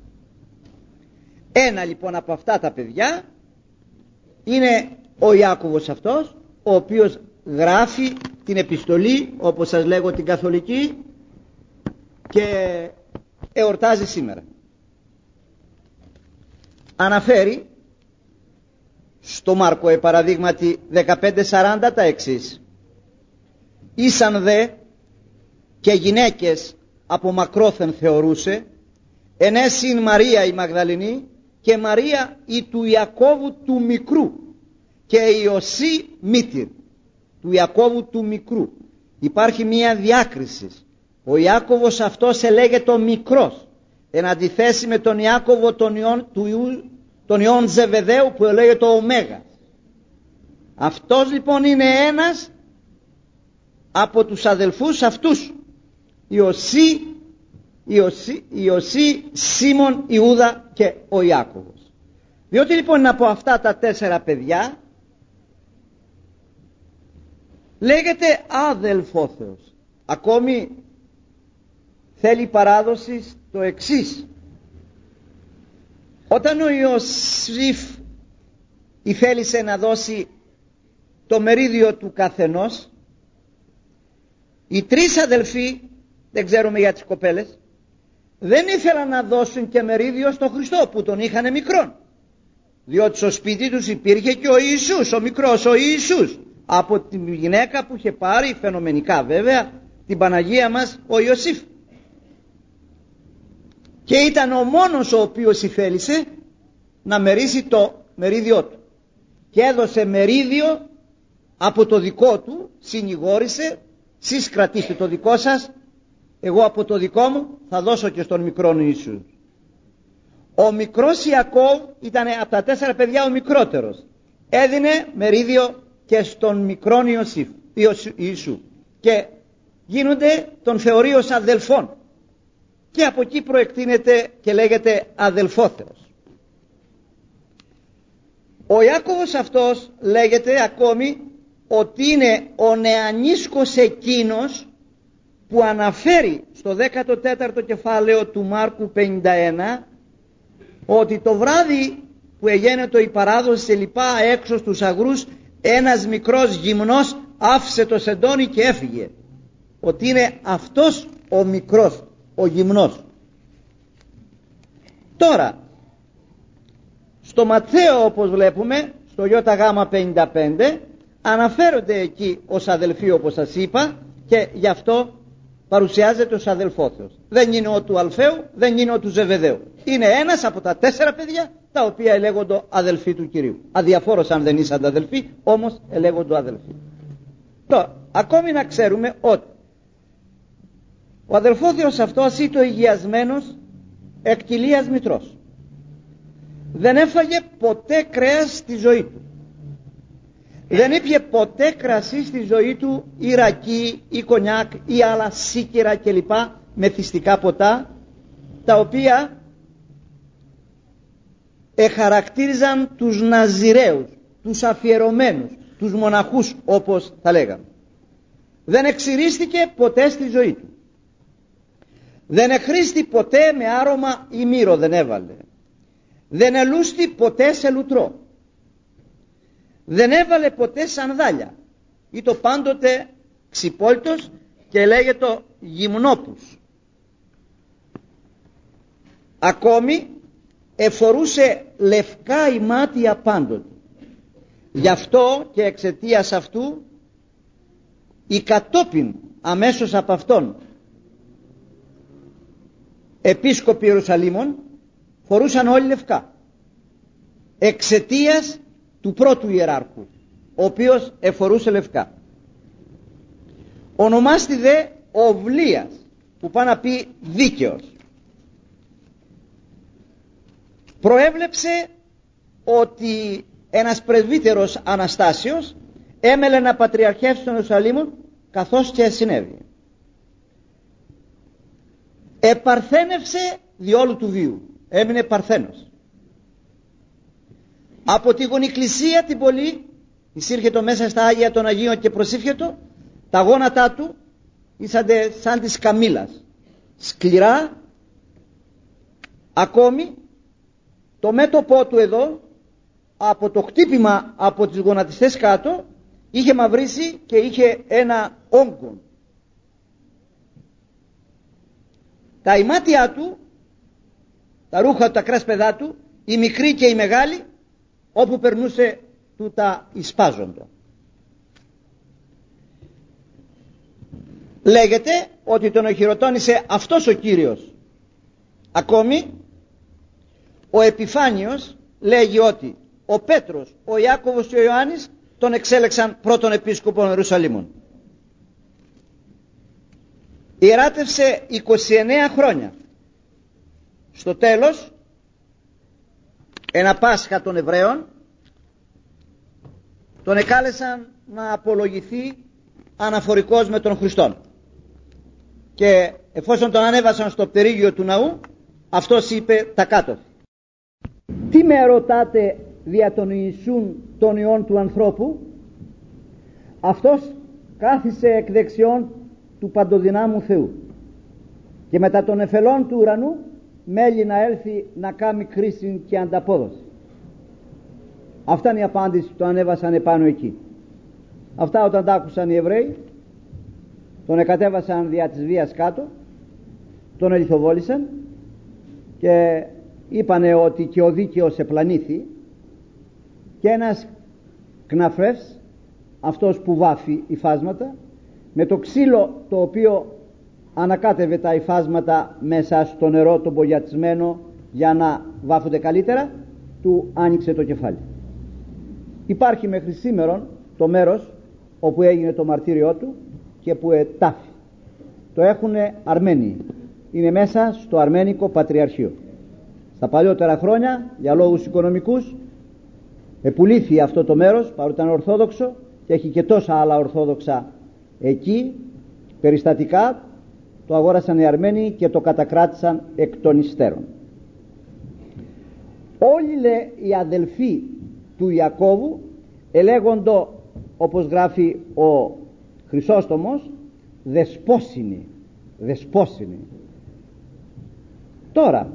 [SPEAKER 1] Ένα λοιπόν από αυτά τα παιδιά είναι ο Ιάκωβος αυτός, ο οποίος γράφει την επιστολή, όπως σας λέγω, την καθολική, και εορτάζει σήμερα. Αναφέρει στο Μάρκο, επαραδείγματι δεκαπέντε σαράντα, τα εξής: ήσαν δε και γυναίκες από μακρόθεν θεωρούσε, ενέσυν Μαρία η Μαγδαληνή και Μαρία η του Ιακώβου του μικρού και Ιωσή μήτηρ του Ιακώβου του μικρού. Υπάρχει μία διάκριση. Ο Ιάκωβος αυτός ελέγεται ο μικρός, εν αντιθέσει με τον Ιάκωβο τον Ιών, του Ιού, τον Ιών Ζεβεδαίου, που ελέγεται ο Ωμέγας. Αυτός λοιπόν είναι ένας από τους αδελφούς αυτούς, Ιωσή, Ιωσή, Ιωσή, Σίμων, Ιούδα και ο Ιάκωβος. Διότι λοιπόν από αυτά τα τέσσερα παιδιά λέγεται αδελφόθεος. Ακόμη θέλει παράδοση το εξής: όταν ο Ιωσήφ ηθέλησε να δώσει το μερίδιο του καθενός, οι τρεις αδελφοί, δεν ξέρουμε για τις κοπέλες, δεν ήθελαν να δώσουν και μερίδιο στο Χριστό που τον είχαν μικρόν, διότι στο σπίτι τους υπήρχε και ο Ιησούς, ο μικρός ο Ιησούς, από τη γυναίκα που είχε πάρει, φαινομενικά βέβαια, την Παναγία μας, ο Ιωσήφ, και ήταν ο μόνος ο οποίος ηθέλησε να μερίσει το μερίδιό του, και έδωσε μερίδιο από το δικό του, συνηγόρησε: σεις κρατήστε το δικό σας, εγώ από το δικό μου θα δώσω και στον μικρόν Ιησού. Ο μικρός Ιακώβ ήταν από τα τέσσερα παιδιά ο μικρότερος, έδινε μερίδιο και στον μικρόν Ιωσήφ, Ιησού, και γίνονται, τον θεωρεί ως αδελφόν, και από εκεί προεκτείνεται και λέγεται αδελφόθεος. Ο Ιάκωβος αυτός λέγεται ακόμη ότι είναι ο νεανίσκος εκείνος που αναφέρει στο δέκατο τέταρτο κεφάλαιο του Μάρκου πενήντα ένα ότι το βράδυ που εγένετο η παράδοση σε λοιπά έξω στους αγρούς, ένας μικρός γυμνός άφησε το σεντόνι και έφυγε. Ότι είναι αυτός ο μικρός, ο γυμνός. Τώρα στο Ματθαίο, όπως βλέπουμε, στο Ι Γ πενήντα πέντε, αναφέρονται εκεί ως αδελφοί, όπως σας είπα, και γι' αυτό παρουσιάζεται ως αδελφόθεος. Δεν είναι ο του Αλφαίου, δεν είναι ο του Ζεβεδαίου. Είναι ένας από τα τέσσερα παιδιά τα οποία ελέγονται αδελφοί του Κυρίου. Αδιαφόρος αν δεν ήσαν αδελφοί, όμως ελέγονται αδελφοί. Τώρα, ακόμη να ξέρουμε ότι ο αδελφόθεος αυτός ήταν υγιασμένος εκ κοιλίας μητρός. Δεν έφαγε ποτέ κρέας στη ζωή του. Δεν ήπιε ποτέ κρασί στη ζωή του, ή ρακί ή κονιάκ ή άλλα σίκερα κλπ, μεθυστικά ποτά, τα οποία εχαρακτήριζαν τους Ναζιραίους, τους αφιερωμένους, τους μοναχούς, όπως θα λέγαμε. Δεν εξηρίστηκε ποτέ στη ζωή του. Δεν εχρήστη ποτέ με άρωμα ή μύρο, δεν έβαλε. Δεν ελούστη ποτέ σε λουτρό. Δεν έβαλε ποτέ σανδάλια. Ήτο πάντοτε ξυπόλυτος και λέγεται γυμνόπους. Ακόμη εφορούσε λευκά ημάτια πάντοτε. Γι' αυτό και εξαιτίας αυτού οι κατόπιν αμέσως από αυτόν επίσκοποι Ιερουσαλήμων φορούσαν όλοι λευκά, εξαιτίας του πρώτου ιεράρχου, ο οποίος εφορούσε λευκά. Ονομάστη δε Οβλίας, που πάει να πει δίκαιος. Προέβλεψε ότι ένας πρεσβύτερος Αναστάσιος έμελε να πατριαρχεύσει τον Ιερουσαλήμ, καθώς και συνέβη. Επαρθένευσε διόλου του βίου, έμεινε παρθένος. Από τη γονικλησία την πολύ εισήρχετο μέσα στα Άγια των Αγίων και προσήφιετο, τα γόνατά του ήσαντε σαν της καμήλας, σκληρά. Ακόμη το μέτωπό του εδώ, από το χτύπημα από τις γονατιστές κάτω, είχε μαυρίσει και είχε ένα όγκο. Τα ημάτια του, τα ρούχα του, τα κρέσπεδά του, οι μικροί και οι μεγάλοι, όπου περνούσε τούτα εισπάζονται. Λέγεται ότι τον οχυροτώνησε αυτός ο Κύριος. Ακόμη ο Επιφάνιος λέγει ότι ο Πέτρος, ο Ιάκωβος και ο Ιωάννης τον εξέλεξαν πρώτον επίσκοπο Ιερουσαλήμων. Ιεράτευσε είκοσι εννέα χρόνια. Στο τέλος, ένα Πάσχα των Εβραίων, τον εκάλεσαν να απολογηθεί αναφορικός με τον Χριστόν. Και εφόσον τον ανέβασαν στο πτερίγιο του ναού, αυτός είπε τα κάτω: «Τι με ρωτάτε δια των Ιησούν των ιών του ανθρώπου? Αυτός κάθισε εκ δεξιών του παντοδυνάμου Θεού και μετά των εφελών του ουρανού μέλει να έλθει να κάνει κρίση και ανταπόδοση». Αυτά είναι η απάντηση που το ανέβασαν επάνω εκεί. Αυτά όταν τα άκουσαν οι Εβραίοι, τον εκατέβασαν δια της βίας κάτω, τον ελιθοβόλησαν και είπανε ότι και ο δίκαιος επλανήθη, και ένας κναφρεύς, αυτός που βάφει υφάσματα, με το ξύλο το οποίο ανακάτευε τα υφάσματα μέσα στο νερό το μπογιατισμένο για να βάφονται καλύτερα, του άνοιξε το κεφάλι. Υπάρχει μέχρι σήμερον το μέρος όπου έγινε το μαρτύριό του και που ετάφη. Το έχουν Αρμένοι. Είναι μέσα στο Αρμένικο Πατριαρχείο. Στα παλιότερα χρόνια, για λόγους οικονομικούς, επουλήθη αυτό το μέρος, παρότι ήταν ορθόδοξο και έχει και τόσα άλλα ορθόδοξα εκεί, περιστατικά, το αγόρασαν οι Αρμένοι και το κατακράτησαν εκ των υστέρων. Όλοι, λέει, οι αδελφοί του Ιακώβου ελέγοντο, όπως γράφει ο Χρυσόστομος, δεσπόσινοι, δεσπόσινοι. Τώρα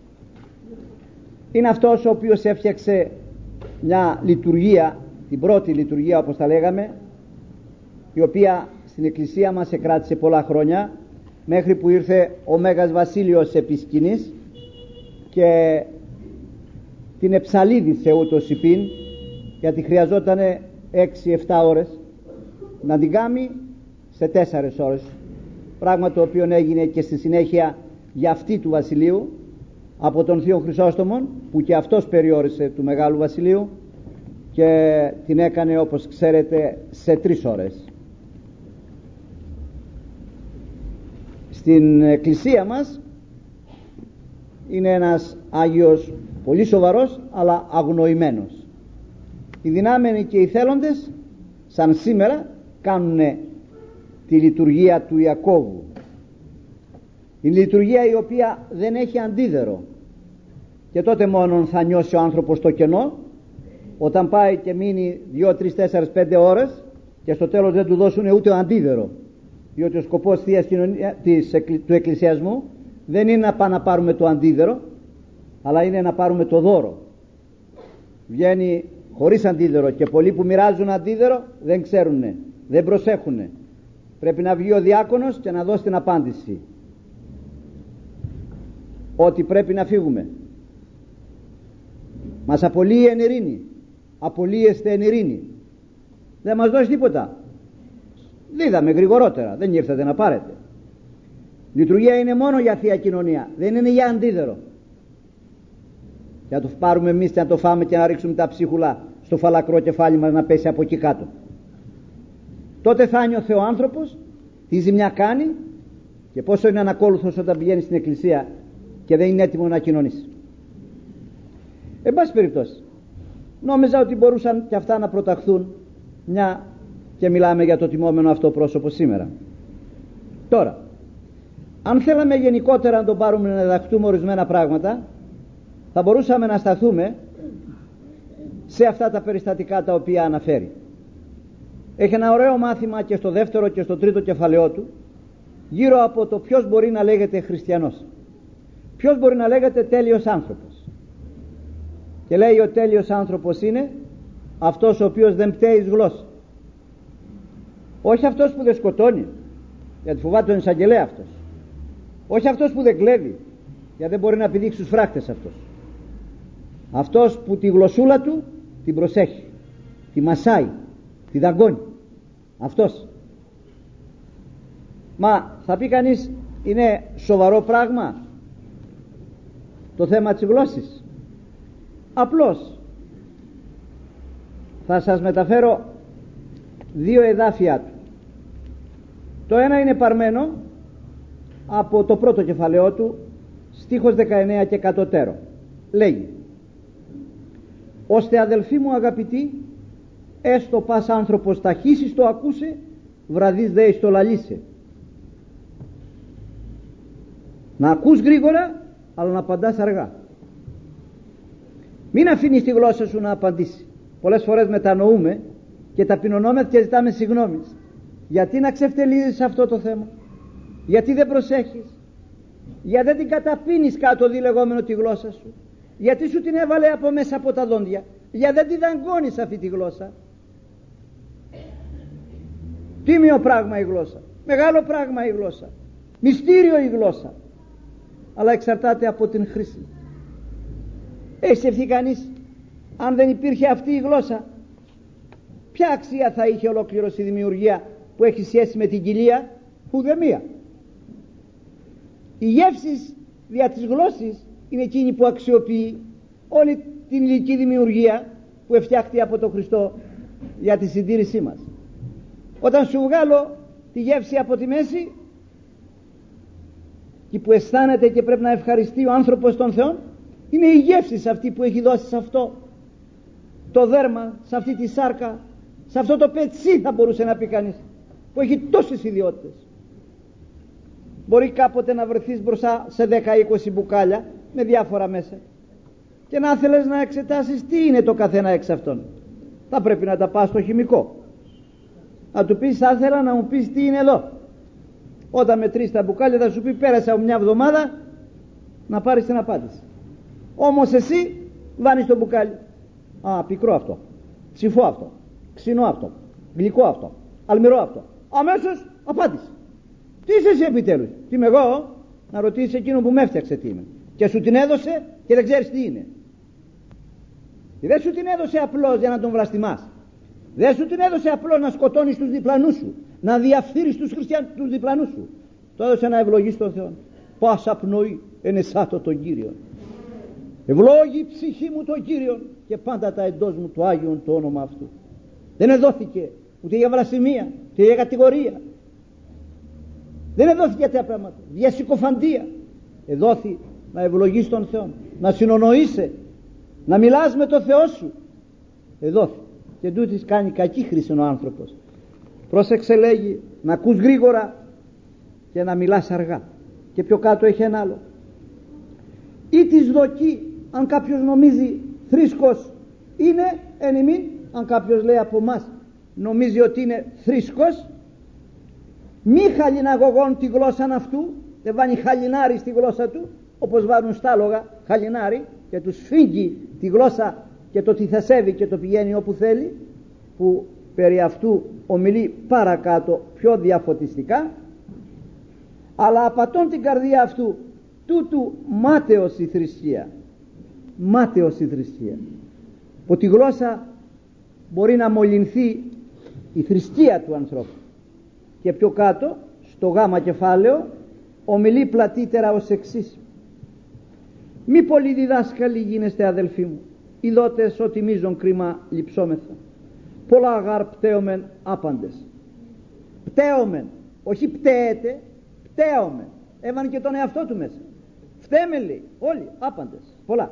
[SPEAKER 1] είναι αυτός ο οποίος έφτιαξε μια λειτουργία, την πρώτη λειτουργία όπως τα λέγαμε, η οποία στην εκκλησία μας εκράτησε πολλά χρόνια, μέχρι που ήρθε ο Μέγας Βασίλειος επί σκηνής και την εψαλίδισε ούτως υπήν, γιατί χρειαζόταν έξι εφτά ώρες να την κάνει σε τέσσερις ώρες, πράγμα το οποίο έγινε και στη συνέχεια για αυτή του Βασιλείου από τον Θείο Χρυσόστομον, που και αυτός περιόρισε του Μεγάλου Βασιλείου και την έκανε, όπως ξέρετε, σε τρεις ώρες. Στην εκκλησία μας είναι ένας Άγιος πολύ σοβαρός αλλά αγνοημένος. Οι δυνάμενοι και οι θέλοντες σαν σήμερα κάνουν τη λειτουργία του Ιακώβου, η λειτουργία η οποία δεν έχει αντίδερο, και τότε μόνον θα νιώσει ο άνθρωπος το κενό όταν πάει και μείνει δύο, τρεις, τέσσερις, πέντε ώρες και στο τέλος δεν του δώσουν ούτε αντίδερο, διότι ο σκοπός θείας κοινωνία, της, του εκκλησιασμού δεν είναι να πάμε να πάρουμε το αντίδερο, αλλά είναι να πάρουμε το δώρο. Βγαίνει χωρίς αντίδερο, και πολλοί που μοιράζουν αντίδερο δεν ξέρουνε, δεν προσέχουνε. Πρέπει να βγει ο διάκονος και να δώσει την απάντηση ότι πρέπει να φύγουμε. Μας απολύει εν ειρήνη, απολύεστε εν ειρήνη. Δεν μας δώσει τίποτα. Δίδαμε γρηγορότερα, δεν ήρθατε να πάρετε. Λειτουργία είναι μόνο για θεία κοινωνία, δεν είναι για αντίδερο. Για να το πάρουμε εμείς και να το φάμε και να ρίξουμε τα ψίχουλα στο φαλακρό κεφάλι μας να πέσει από εκεί κάτω. Τότε θα νιώθει ο άνθρωπος τι ζημιά κάνει και πόσο είναι ανακόλουθος όταν πηγαίνει στην εκκλησία και δεν είναι έτοιμο να κοινωνήσει. Εν πάση περιπτώσει, νόμιζα ότι μπορούσαν και αυτά να προταχθούν, μια και μιλάμε για το τιμόμενο αυτό πρόσωπο σήμερα. Τώρα, αν θέλαμε γενικότερα να τον πάρουμε να διδαχτούμε ορισμένα πράγματα, θα μπορούσαμε να σταθούμε σε αυτά τα περιστατικά τα οποία αναφέρει. Έχει ένα ωραίο μάθημα και στο δεύτερο και στο τρίτο κεφαλαιό του γύρω από το ποιος μπορεί να λέγεται χριστιανός, ποιος μπορεί να λέγεται τέλειος άνθρωπος. Και λέει ο τέλειος άνθρωπος είναι αυτός ο οποίος δεν πταίει γλώσσα. Όχι αυτός που δεν σκοτώνει, γιατί φοβάται τον εισαγγελέα αυτός. Όχι αυτός που δεν κλέβει, γιατί δεν μπορεί να πηδήξει τους φράκτες αυτός. Αυτός που τη γλωσσούλα του την προσέχει, τη μασάει, τη δαγκώνει. Αυτός. Μα θα πει κανείς, είναι σοβαρό πράγμα το θέμα της γλώσσης? Απλώς θα σας μεταφέρω δύο εδάφια του. Το ένα είναι παρμένο από το πρώτο κεφαλαίο του, στίχος δεκαεννέα και κατωτέρω. Λέγει: «Ώστε αδελφοί μου αγαπητοί, έστω πας άνθρωπος ταχύσεις το ακούσε, βραδείς δε εις το λαλήσε». Να ακούς γρήγορα, αλλά να απαντάς αργά. Μην αφήνεις τη γλώσσα σου να απαντήσει. Πολλές φορές μετανοούμε και ταπεινωνόμεθα και ζητάμε συγγνώμη. Γιατί να ξεφτελίζεις αυτό το θέμα? Γιατί δεν προσέχεις? Γιατί δεν την καταπίνεις κάτω δι λεγόμενο τη γλώσσα σου? Γιατί σου την έβαλε από μέσα από τα δόντια? Γιατί δεν τη δαγκώνεις αυτή τη γλώσσα? Τίμιο πράγμα η γλώσσα, μεγάλο πράγμα η γλώσσα, μυστήριο η γλώσσα, αλλά εξαρτάται από την χρήση. Έχει σκεφτεί κανείς, αν δεν υπήρχε αυτή η γλώσσα, ποια αξία θα είχε ολόκληρος η δημιουργία που έχει σχέση με την κοιλία? Ουδέμια. Η γεύση δια της γλώσσης είναι εκείνη που αξιοποιεί όλη την υλική δημιουργία που εφτιάχτη από τον Χριστό για τη συντήρησή μας. Όταν σου βγάλω τη γεύση από τη μέση, και που αισθάνεται και πρέπει να ευχαριστεί ο άνθρωπος των Θεών, είναι η γεύση αυτή που έχει δώσει σε αυτό το δέρμα, σε αυτή τη σάρκα, σε αυτό το πετσί, θα μπορούσε να πει κανείς, που έχει τόσες ιδιότητες. Μπορεί κάποτε να βρεθείς μπροστά σε δέκα είκοσι μπουκάλια με διάφορα μέσα και να θέλεις να εξετάσεις τι είναι το καθένα εξ αυτών. Θα πρέπει να τα πας στο χημικό, να του πεις, θα ήθελα να μου πεις τι είναι εδώ. Όταν μετρήσεις τα μπουκάλια θα σου πει, πέρασε από μια εβδομάδα να πάρεις την απάντηση. Όμως εσύ βάνεις το μπουκάλι. Α, πικρό αυτό, ψηφό αυτό, ξινό αυτό, γλυκό αυτό, αλμυρό αυτό. Αμέσως απάντηση. Τι είσαι εσύ επιτέλους? Τι είμαι εγώ? Να ρωτήσεις εκείνον που με έφτιαξε τι είμαι. Και σου την έδωσε και δεν ξέρεις τι είναι. Και δεν σου την έδωσε απλώς για να τον βλαστημάς. Δεν σου την έδωσε απλώς να σκοτώνεις τους διπλανούς σου, να διαφθείρεις τους χριστιανούς τους διπλανούς σου. Το έδωσε να ευλογείς τον Θεό. Πάσα πνοή ενεσάτω τον Κύριον. Ευλόγη ψυχή μου τον Κύριον και πάντα τα εντός μου το Άγιον το όνομα αυτού. Δεν εδόθηκε ούτε για βλασφημία, ούτε για κατηγορία. Δεν εδόθηκε για τα πράγματα, για συκοφαντία. Εδόθη να ευλογείς τον Θεό, να συνονοείσαι, να μιλάς με τον Θεό σου. Εδόθη. Και τούτης κάνει κακή χρήση ο άνθρωπος. Πρόσεξε, λέγει, να ακούς γρήγορα και να μιλάς αργά. Και πιο κάτω έχει ένα άλλο. Ή της δοκεί, αν κάποιος νομίζει θρήσκος είναι εν ημίν, αν κάποιος λέει από μας νομίζει ότι είναι θρήσκος, μη χαλιναγωγών τη γλώσσα αυτού, δεν βάνει χαλινάρι στη γλώσσα του, όπως βάρουν στάλογα χαλινάρι και τους φύγει τη γλώσσα και το τυθασεύει και το πηγαίνει όπου θέλει, που περί αυτού ομιλεί παρακάτω πιο διαφωτιστικά. Αλλά απατών την καρδία αυτού, τούτου μάταιος η θρησκεία, μάταιος η θρησκεία. Από τη γλώσσα μπορεί να μολυνθεί η θρησκεία του ανθρώπου. Και πιο κάτω στο γάμα κεφάλαιο ομιλεί πλατύτερα ως εξής: μη πολλοί διδάσκαλοι γίνεστε αδελφοί μου, ειδότες ότι μείζον κρίμα λειψόμεθα. Πολλά γάρ πτέομεν άπαντες. Πτέομεν, όχι πτέεται, πτέομεν. Έβανε και τον εαυτό του μέσα. Φταίμε, λέει, όλοι άπαντες, πολλά.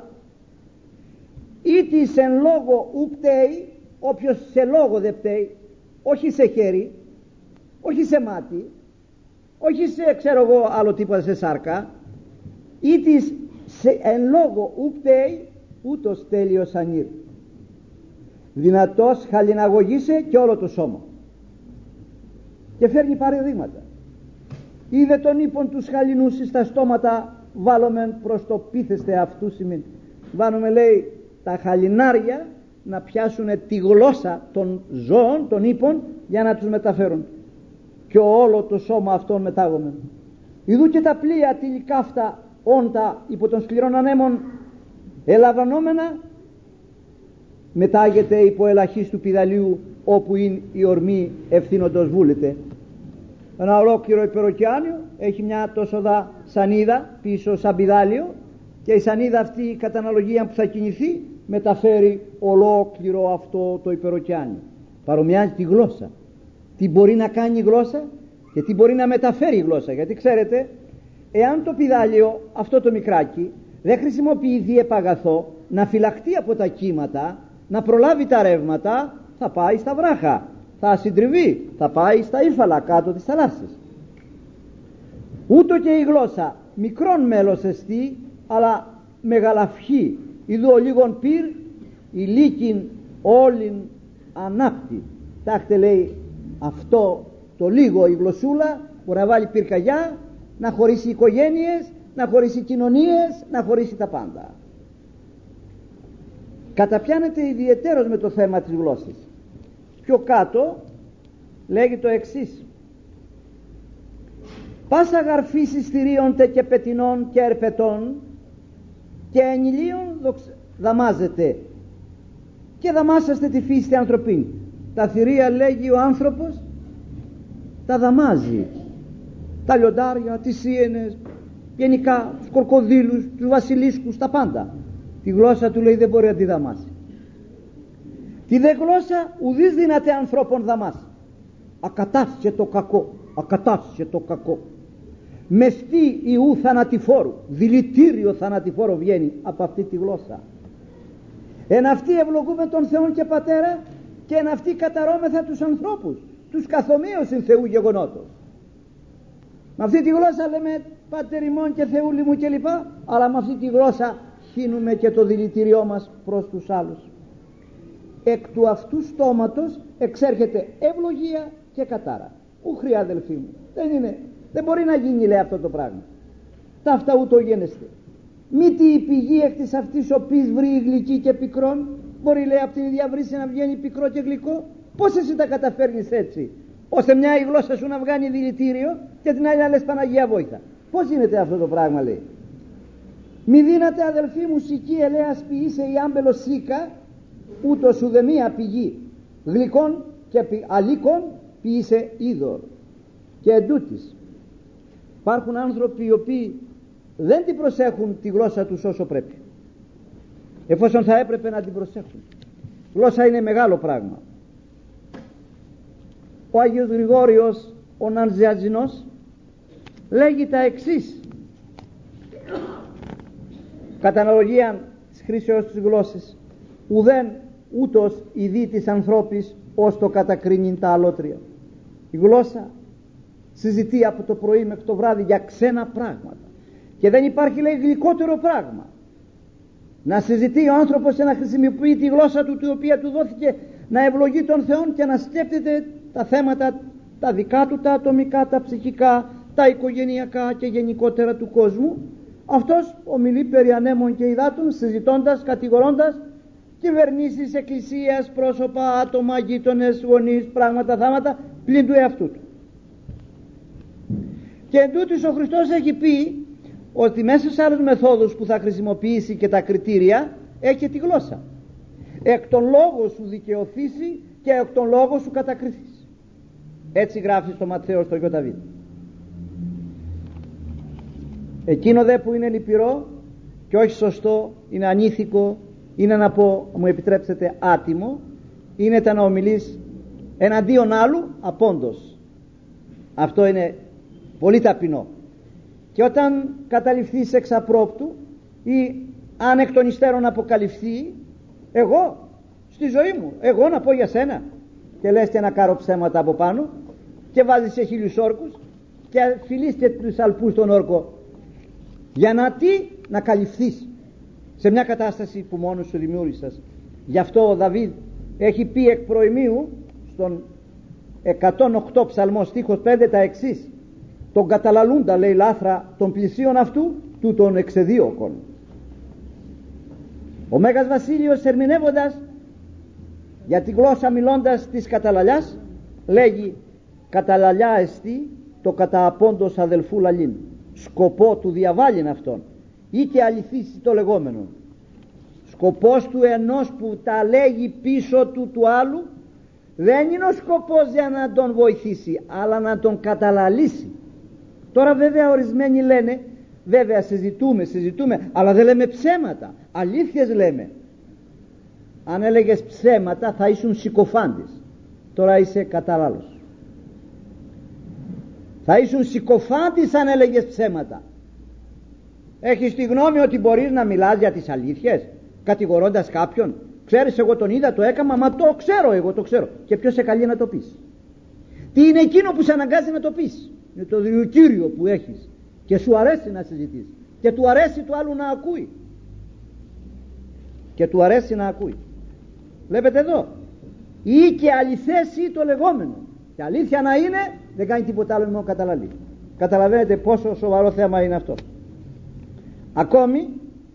[SPEAKER 1] Ήτης εν λόγω ου πταίει, όποιος σε λόγο δεν πταίει, όχι σε χέρι, όχι σε μάτι, όχι σε ξέρω εγώ άλλο τίποτα, σε σάρκα. Ήτης εν λόγω ου πταίει, ούτως τέλειος ανήρ. Δυνατός χαλιναγωγήσε και όλο το σώμα. Και φέρνει παραδείγματα. Είδε τον ύπον τους χαλινούς στα στόματα βάλομεν προς το πείθεστε αυτού σημαίνει. Βάνουμε, λέει, τα χαλινάρια να πιάσουν τη γλώσσα των ζώων, των ύπων, για να τους μεταφέρουν. Και όλο το σώμα αυτόν μετάγομεν. Ιδού και τα πλοία τυλικάφτα όντα υπό των σκληρών ανέμων ελαμβανόμενα μετάγεται υπό ελαχής του πηδαλίου, όπου είναι η ορμή ευθύνοντος βούλεται. Ένα ολόκληρο υπεροκειάνιο έχει μια τόσο δα σανίδα πίσω σαν πηδάλιο, και η σανίδα αυτή κατά αναλογία που θα κινηθεί μεταφέρει ολόκληρο αυτό το υπεροκειάνιο. Παρομοιάζει τη γλώσσα. Τι μπορεί να κάνει η γλώσσα και τι μπορεί να μεταφέρει η γλώσσα. Γιατί ξέρετε, εάν το πηδάλιο αυτό το μικράκι δεν χρησιμοποιηθεί επαγαθό να φυλαχτεί από τα κύματα, να προλάβει τα ρεύματα, θα πάει στα βράχα, θα συντριβεί, θα πάει στα ύφαλα κάτω της θαλάσσης. Ούτω και η γλώσσα μικρόν μέλος εστί, αλλά μεγαλαυχή. Ιδού ο λίγον πυρ, η λύκην όλην ανάπτη. Τάχτε, λέει, αυτό το λίγο η γλωσσούλα μπορεί να βάλει πυρκαγιά, να χωρίσει οικογένειες, να χωρίσει κοινωνίες, να χωρίσει τα πάντα. Καταπιάνεται ιδιαιτέρως με το θέμα της γλώσσης. Πιο κάτω λέγει το εξής: πάσα γαρφή συστηρίονται και πετινών και ερπετών και ενηλίων δαμάζεται, και δαμάσαστε τη φύση ανθρωπίνη. Τα θηρία, λέγει ο άνθρωπος, τα δαμάζει, τα λιοντάρια, τις σίενες, γενικά τους κορκοδίλους, τους βασιλίσκους, τα πάντα. Τη γλώσσα του, λέει, δεν μπορεί να τη δαμάσει. Τη δε γλώσσα ουδής δυνατέ ανθρώπων δαμάσει. Ακατάσχε το κακό, ακατάσχε το κακό. Μεστή ιού θανατηφόρου, δηλητήριο θανατηφόρο βγαίνει από αυτή τη γλώσσα. Εν αυτή ευλογούμε τον Θεόν και Πατέρα, και εν αυτή καταρώμεθα τους ανθρώπους, τους καθομοίωσιν Θεού γεγονότος. Με αυτή τη γλώσσα λέμε Πάτερ ημών και Θεούλη μου κλπ, αλλά με αυτή τη γλώσσα χύνουμε και το δηλητήριό μας προς τους άλλους. Εκ του αυτού στόματος εξέρχεται ευλογία και κατάρα. Ούχρη, αδελφοί μου, δεν είναι, δεν μπορεί να γίνει, λέει, αυτό το πράγμα. Ταύτα ούτω γένεστε. Μη τι η πηγή εκ της αυτής οποίς βρει γλυκή και πικρόν. Μπορεί, λέει, από την ίδια βρύση να βγαίνει πικρό και γλυκό. Πώς εσύ τα καταφέρνεις έτσι? ώστε μια η γλώσσα σου να βγάνει δηλητήριο και την άλλη να λες Παναγία βόηθα. Πώς γίνεται αυτό το πράγμα, λέει? Μη δύναται αδελφοί μου σική ελέας ποιήσε η άμπελος σίκα, ούτως ουδεμία πηγή γλυκών και αλίκων ποιήσε είδωρ. Και εντούτοις υπάρχουν άνθρωποι οι οποίοι δεν την προσέχουν τη γλώσσα τους όσο πρέπει, εφόσον θα έπρεπε να την προσέχουν. Γλώσσα είναι μεγάλο πράγμα. Ο Άγιος Γρηγόριος ο Νανζιαζινός λέγει τα εξής κατά αναλογία της χρήσεως της γλώσσης: ουδέν ούτως η δι της ανθρώπης ως το κατακρίνειν τα αλότρια. Η γλώσσα συζητεί από το πρωί μέχρι το βράδυ για ξένα πράγματα και δεν υπάρχει, λέει, γλυκότερο πράγμα να συζητεί ο άνθρωπος και να χρησιμοποιεί τη γλώσσα του, η οποία του δόθηκε να ευλογεί τον Θεόν και να σκέφτεται τα θέματα τα δικά του, τα ατομικά, τα ψυχικά, τα οικογενειακά και γενικότερα του κόσμου. Αυτός ομιλεί περί ανέμων και υδάτων, συζητώντας, κατηγορώντας κυβερνήσεις, εκκλησίας, πρόσωπα, άτομα, γείτονες, γονείς, πράγματα, θάματα, πλην του εαυτού του. Και εντούτοις ο Χριστός έχει πει ότι μέσα σε άλλους μεθόδους που θα χρησιμοποιήσει και τα κριτήρια έχει τη γλώσσα. Εκ των λόγων σου δικαιωθήσει και εκ των λόγων σου κατακριθείς. Έτσι γράφει στο Ματθαίο στο ΙΒ. Εκείνο δε που είναι λυπηρό και όχι σωστό, είναι ανήθικο, είναι, να πω, μου επιτρέψετε, άτιμο, είναι τα να ομιλείς εναντίον άλλου απόντος. Αυτό είναι πολύ ταπεινό. Και όταν καταληφθείς εξ απρόπτου ή αν εκ των υστέρων αποκαλυφθεί, εγώ στη ζωή μου, εγώ να πω για σένα, και λες και να κάνω ψέματα από πάνω και βάζεις σε χίλιους όρκους και φιλείς και τους αλπούς στον όρκο, για να τι? Να καλυφθείς σε μια κατάσταση που μόνος σου δημιούργησες. Γι' αυτό ο Δαβίδ έχει πει εκ προημίου στον εκατόν οκτώ ψαλμό στίχος πέντε τα εξής: τον καταλαλούντα, λέει, λάθρα των πλησίων αυτού του τον εξεδίωκον. Ο Μέγας Βασίλειος, ερμηνεύοντας για τη γλώσσα, μιλώντας της καταλαλιάς, λέγει: καταλαλιά εστί το κατά απόντος αδελφού λαλήν, σκοπό του διαβάλλειν αυτόν ή και αληθίσει το λεγόμενο. Σκοπός του ενός που τα λέγει πίσω του του άλλου δεν είναι ο σκοπός για να τον βοηθήσει, αλλά να τον καταλαλήσει. Τώρα βέβαια ορισμένοι λένε, βέβαια συζητούμε, συζητούμε, αλλά δεν λέμε ψέματα, αλήθειες λέμε. Αν έλεγες ψέματα θα ήσουν συκοφάντης. Τώρα είσαι κατάλλαλος. Θα ήσουν συκοφάντης αν έλεγες ψέματα. Έχεις τη γνώμη ότι μπορείς να μιλάς για τις αλήθειες κατηγορώντας κάποιον? Ξέρεις, εγώ τον είδα, το έκαμα, μα το ξέρω, εγώ το ξέρω. Και ποιος σε καλεί να το πεις? Τι είναι εκείνο που σε αναγκάζει να το πεις? Είναι το δηλητήριο που έχεις και σου αρέσει να συζητήσεις και του αρέσει του άλλου να ακούει και του αρέσει να ακούει. Βλέπετε εδώ, ή και αληθές ή το λεγόμενο, και αλήθεια να είναι δεν κάνει τίποτα άλλο μόνο καταλαλεί. Καταλαβαίνετε πόσο σοβαρό θέμα είναι αυτό. Ακόμη,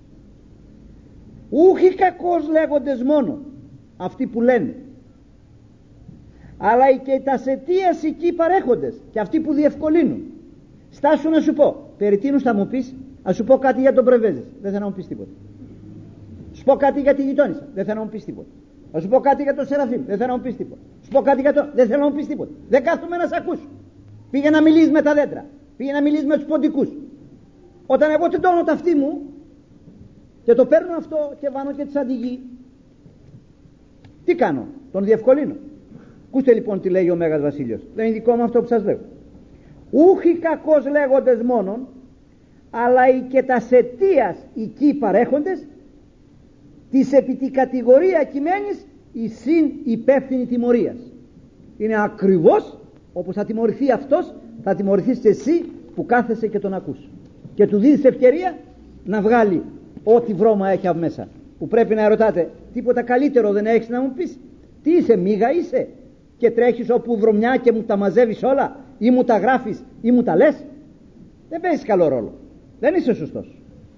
[SPEAKER 1] ούχοι κακώς λέγοντες μόνο αυτοί που λένε, αλλά και τα αιτίας εκεί παρέχοντες και αυτοί που διευκολύνουν. Στάσου να σου πω, περί τίνους θα μου πεις? Να σου πω κάτι για τον Πρεβέζης, δεν θα να μου πεις τίποτα. Σου πω κάτι για τη γειτόνισσα, δεν θα να μου πεις τίποτα. Θα σου πω κάτι για τον Σεραφείμ, δεν θέλω να μου πεις τίποτα. Σου πω κάτι για το, δεν θέλω να μου πεις τίποτα. Δεν κάθομαι να σε ακούσω. Πήγε να μιλήσεις με τα δέντρα, πήγε να μιλήσεις με τους ποντικούς. Όταν εγώ τεντώνω τα αυτή μου και το παίρνω αυτό και βάνω και τις αντιγεί, τι κάνω? Τον διευκολύνω. Ακούστε λοιπόν τι λέει ο Μέγας Βασίλειος. Δεν είναι δικό μου αυτό που σας λέω. Ούχοι κακώς λέγοντες μόνον, αλλά και τα αιτίας εκεί παρέχοντες, της επί τη κατηγορία κειμένης η συν υπεύθυνη τιμωρίας. Είναι ακριβώς όπως θα τιμωρηθεί αυτός, θα τιμωρηθείς και εσύ που κάθεσαι και τον ακούς και του δίνεις ευκαιρία να βγάλει ό,τι βρώμα έχει από μέσα, που πρέπει να ρωτάτε, τίποτα καλύτερο δεν έχεις να μου πεις? Τι είσαι, μίγα είσαι και τρέχεις όπου βρωμιά και μου τα μαζεύεις όλα, ή μου τα γράφεις ή μου τα λες? Δεν παίζεις καλό ρόλο, δεν είσαι σωστός.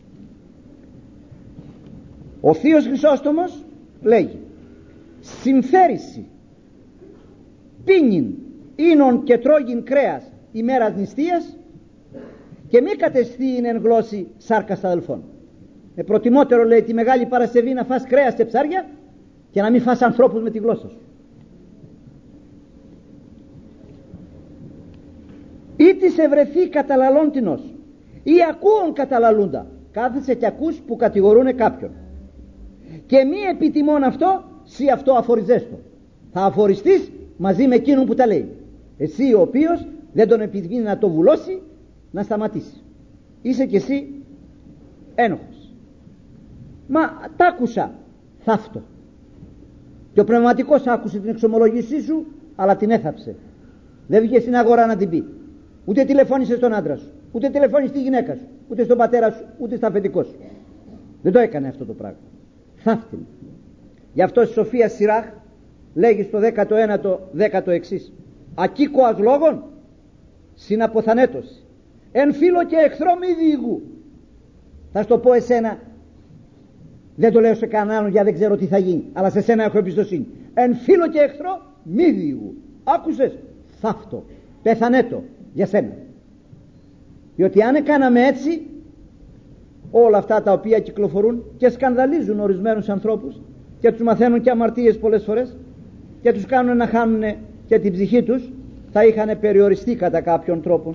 [SPEAKER 1] Ο Θείος Χρυσόστομος λέγει: συμφέρηση πίνιν
[SPEAKER 2] ίνον και τρώγειν κρέας ημέρας νηστείας, και μη κατεστήν εν γλώσση σάρκας αδελφών. Με προτιμότερο, λέει, τη Μεγάλη Παρασκευή να φας κρέας και ψάρια και να μην φας ανθρώπους με τη γλώσσα σου. Ή της ευρεθεί καταλαλόντινος ή ακούων καταλαλούντα. Κάθεσαι και ακούς που κατηγορούνε κάποιον, και μη επιτιμών αυτό, σύ αυτό αφοριζέστο. Θα αφοριστείς μαζί με εκείνον που τα λέει. Εσύ ο οποίος δεν τον επιβίνει να το βουλώσει, να σταματήσει. Είσαι κι εσύ ένοχος. Μα τ' άκουσα, θαύτο. Και ο πνευματικός άκουσε την εξομολογήσή σου, αλλά την έθαψε. Δεν βγήκε στην αγορά να την πει. Ούτε τηλεφώνησε στον άντρα σου, ούτε τηλεφώνησε στη γυναίκα σου, ούτε στον πατέρα σου, ούτε στα αφεντικό σου. Δεν το έκανε αυτό το πράγμα. Θαύτην. Γι' αυτό η Σοφία Σιράχ λέγει στο δέκατο ένατο δέκα το εξής: ακίκοας λόγων συναποθανέτωση, εν φίλο και εχθρό μη διηγού. Θα σου το πω εσένα, δεν το λέω σε κανέναν άλλον, γιατί δεν ξέρω τι θα γίνει, αλλά σε σένα έχω εμπιστοσύνη. Εν φίλο και εχθρό μη διηγού. Άκουσες? Θαύτο, πεθανέτο για σένα. Διότι αν έκαναμε έτσι, όλα αυτά τα οποία κυκλοφορούν και σκανδαλίζουν ορισμένους ανθρώπους και τους μαθαίνουν και αμαρτίες πολλές φορές και τους κάνουν να χάνουν και την ψυχή τους, θα είχαν περιοριστεί κατά κάποιον τρόπο.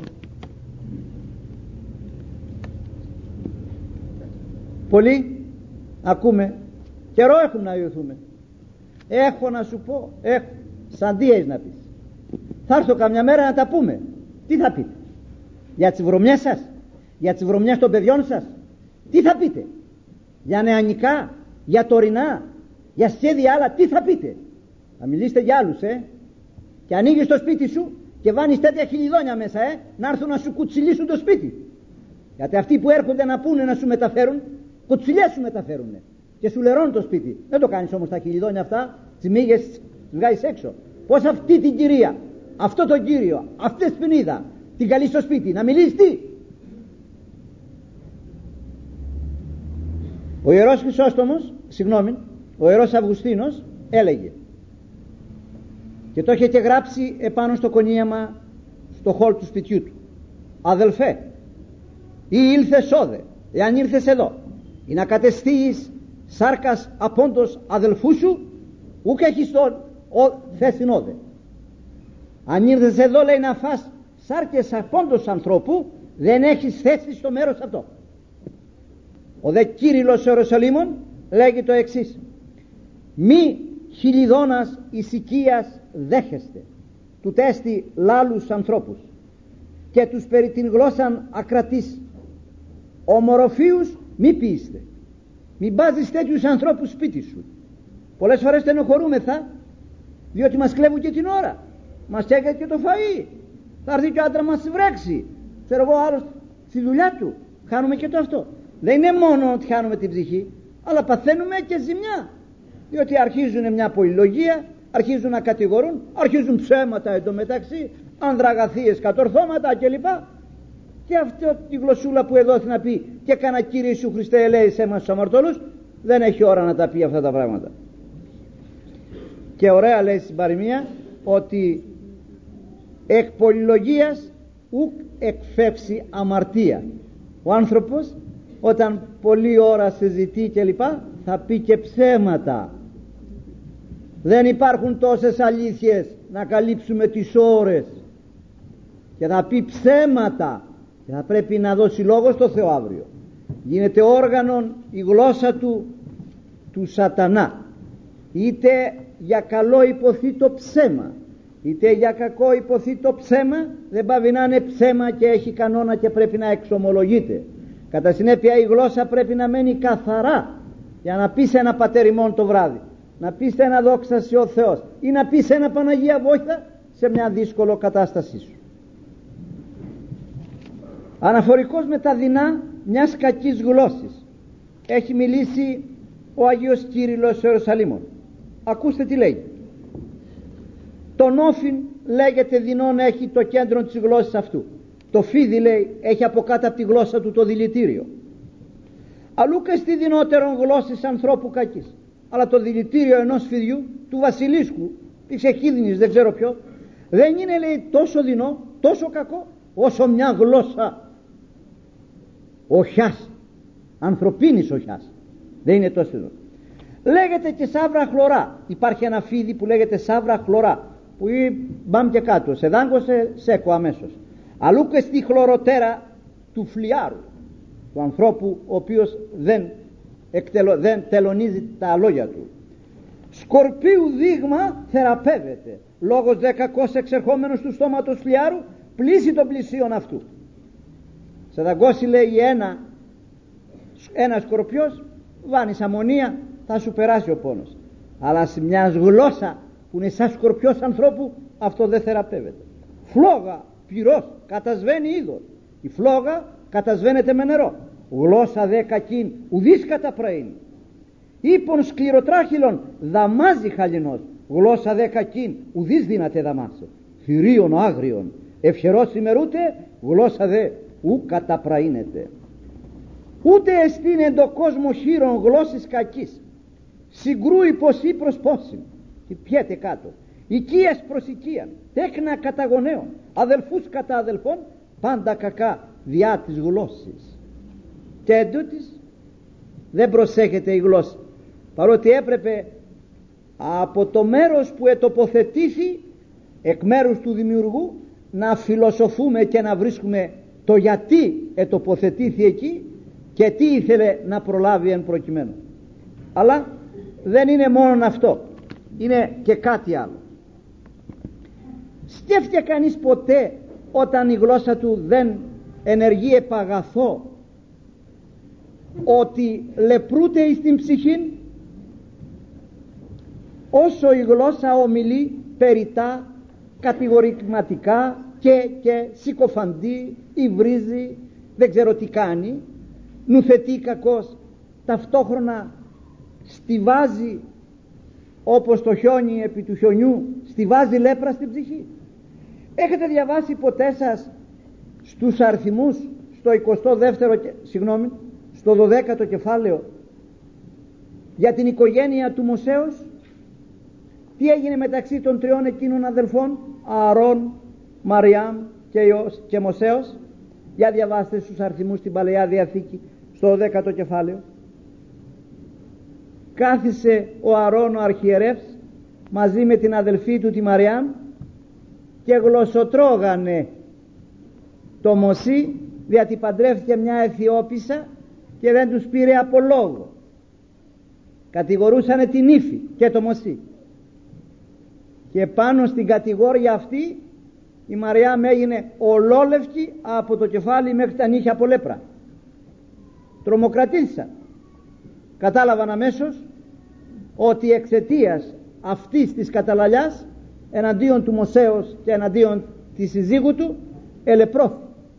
[SPEAKER 2] Πολλοί ακούμε, καιρό έχουμε να ιωθούμε. Έχω να σου πω, έχω, σαν τι έχεις να πεις? Θα έρθω καμιά μέρα να τα πούμε. Τι θα πείτε? Για τις βρωμιές σας, για τις βρωμιές των παιδιών σας? Τι θα πείτε? Για νεανικά, για τωρινά, για σχέδια άλλα? Τι θα πείτε? Θα μιλήσετε για άλλους, ε? Και ανοίγεις το σπίτι σου και βάνεις τέτοια χιλιδόνια μέσα, ε? Να έρθουν να σου κουτσιλήσουν το σπίτι. Γιατί αυτοί που έρχονται να πούνε να σου μεταφέρουν, κουτσιλιές σου μεταφέρουν και σου λερώνουν το σπίτι. Δεν το κάνεις όμως τα χιλιδόνια αυτά, τις μύγες τις βγάζεις έξω. Πως αυτή την κυρία, αυτό τον κύριο, αυτή την σπινίδα την καλείς στο σπίτι, να μιλήσεις τι? Ο Ιερός Χρυσόστομος, συγγνώμη, ο Ιερός Αυγουστίνος έλεγε, και το είχε και γράψει επάνω στο κονίαμα στο χόλ του σπιτιού του: αδελφέ, ή ήλθες όδε, εάν ήρθες εδώ ή να κατεστείς σάρκας απόντος αδελφού σου, ούκ έχεις τον θέσιν όδε. Αν ήρθες εδώ, λέει, να φας σάρκες απόντος ανθρώπου, δεν έχεις θέση στο μέρος αυτό. Ο δε Κύριλλος Ιεροσολύμων λέγει το εξής: μη χιλιδόνας ησικίας δέχεστε, του τέστη λάλους ανθρώπους και τους περί την γλώσσαν ακρατής. Ομοροφίους μη πείστε. Μην μπάζεις τέτοιους ανθρώπους σπίτι σου. Πολλές φορές στενοχωρούμεθα διότι μας κλέβουν και την ώρα, μας καίγεται και το φαΐ. Θα έρθει και ο άντρα μας βρέξει, ξέρω εγώ, άλλος στη δουλειά του, χάνουμε και το αυτό. Δεν είναι μόνο ότι χάνουμε την ψυχή, αλλά παθαίνουμε και ζημιά, διότι αρχίζουν μια πολυλογία, αρχίζουν να κατηγορούν, αρχίζουν ψέματα εντωμεταξύ, ανδραγαθίες, κατορθώματα κλπ. Και αυτή τη γλωσσούλα που εδόθη να πει και κάνα Κύριε Ιησού Χριστέ ελέησέ μας τους αμαρτωλούς, δεν έχει ώρα να τα πει αυτά τα πράγματα. Και ωραία λέει στην παροιμία ότι εκ πολυλογίας ουκ εκφεύσει αμαρτία. Ο άνθρωπος όταν πολλή ώρα συζητεί και λοιπά θα πει και ψέματα. Δεν υπάρχουν τόσες αλήθειες να καλύψουμε τις ώρες, και θα πει ψέματα και θα πρέπει να δώσει λόγο στο Θεό αύριο. Γίνεται όργανον η γλώσσα του του σατανά, είτε για καλό υποθεί το ψέμα είτε για κακό υποθεί το ψέμα, δεν πάβει να είναι ψέμα και έχει κανόνα και πρέπει να εξομολογείται. Κατά συνέπεια η γλώσσα πρέπει να μένει καθαρά για να πεις ένα Πατέρ ημών το βράδυ, να πεις ένα δόξα σοι ο Θεός ή να πεις ένα Παναγία Βόηθα σε μια δύσκολο κατάστασή σου. Αναφορικός με τα δεινά μιας κακής γλώσσης έχει μιλήσει ο Αγίος Κύριλλος Ιεροσαλήμων. Ακούστε τι λέει: τον όφιν λέγεται δεινόν έχει το κέντρο της γλώσσης αυτού. Το φίδι, λέει, έχει από κάτω από τη γλώσσα του το δηλητήριο. Αλλού και στη δεινότερον γλώσσης ανθρώπου κακής. Αλλά το δηλητήριο ενός φιδιού, του βασιλίσκου, της εχίδνης, δεν ξέρω ποιο, Δεν είναι, λέει, τόσο δεινό, τόσο κακό, όσο μια γλώσσα οχιάς, ανθρωπίνης οχιάς. Δεν είναι τόσο δεινό. Λέγεται και σαύρα χλωρά. Υπάρχει ένα φίδι που λέγεται σαύρα χλωρά, που μπαμ και κάτω, σε δάγκωσε, σέκω αμέσως. Αλλού και στη χλωροτέρα του φλιάρου, του ανθρώπου ο οποίος δεν, εκτελο, δεν τελωνίζει τα λόγια του. Σκορπίου δείγμα θεραπεύεται, λόγος δε κακός εξερχόμενος του στόματος φλιάρου πλήσει των πλησίων αυτού. Σε δαγκώσει, λέει, ένα, ένα σκορπιός, βάνεις αμμονία, θα σου περάσει ο πόνος. Αλλά σε μια γλώσσα που είναι σαν σκορπιός ανθρώπου, αυτό δεν θεραπεύεται. Φλόγα πυρός κατασβαίνει είδος. Η φλόγα κατασβαίνεται με νερό. Γλώσσα δε κακήν ουδής καταπραίνει. Ήπων σκληροτράχυλων δαμάζει χαλινός. Γλώσσα δε κακήν ουδής δύναται δαμάσε. Θηρίων άγριων ευχερός ημερούται, γλώσσα δε ου καταπραείνεται. Ούτε εστίν εν το κόσμο χείρον γλώσσης κακής. Συγκρούει ποσή προς πόσιν. Και πιέται κάτω. Οικίας προς οικίαν, τέκνα κατά γονέων, αδελφούς κατά αδελφών, πάντα κακά διά της γλώσσης. Και εντούτοις δεν προσέχεται η γλώσσα, παρότι έπρεπε από το μέρος που ετοποθετήθη εκ μέρους του δημιουργού να φιλοσοφούμε και να βρίσκουμε το γιατί ετοποθετήθη εκεί και τι ήθελε να προλάβει εν προκειμένου. Αλλά δεν είναι μόνο αυτό, είναι και κάτι άλλο. Σκέφτηκε κανείς ποτέ, όταν η γλώσσα του δεν ενεργεί επαγαθό, ότι λεπρούται εις την ψυχήν? Όσο η γλώσσα ομιλεί περιτά, κατηγορηματικά και, και συκοφαντεί, υβρίζει, δεν ξέρω τι κάνει, νουθετεί κακός, ταυτόχρονα στιβάζει, όπως το χιόνι επί του χιονιού στιβάζει λέπρα στην ψυχή. Έχετε διαβάσει ποτέ σας στους αριθμούς, στο εικοστό δεύτερο, συγγνώμη, στο δωδέκατο κεφάλαιο, για την οικογένεια του Μωσέως? Τι έγινε μεταξύ των τριών εκείνων αδελφών, Ααρών, Μαριάμ και, Ιως, και Μωσέως? Για διαβάστε στους αριθμούς στην Παλαιά Διαθήκη, στο δωδέκατο κεφάλαιο. Κάθισε ο Ααρών ο αρχιερεύς μαζί με την αδελφή του τη Μαριάμ και γλωσσοτρώγανε το Μωσή, διότι παντρεύτηκε μια Αιθιόπισσα και δεν τους πήρε από λόγο. Κατηγορούσανε την ύφη και το Μωσή, και πάνω στην κατηγόρια αυτή η Μαριάμ έγινε ολόλευκη από το κεφάλι μέχρι τα νύχια από λέπρα. Τρομοκρατήσαν. Κατάλαβαν αμέσως ότι εξαιτίας αυτής της καταλαλιάς εναντίον του Μωσέως και εναντίον της συζύγου του ελεπρώθη.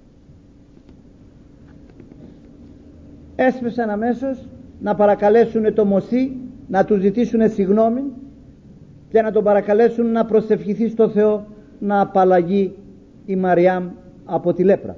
[SPEAKER 2] Έσπεσαν αμέσως να παρακαλέσουν το Μωσή, να του ζητήσουν συγγνώμη και να τον παρακαλέσουν να προσευχηθεί στο Θεό να απαλλαγεί η Μαριάμ από τη λέπρα.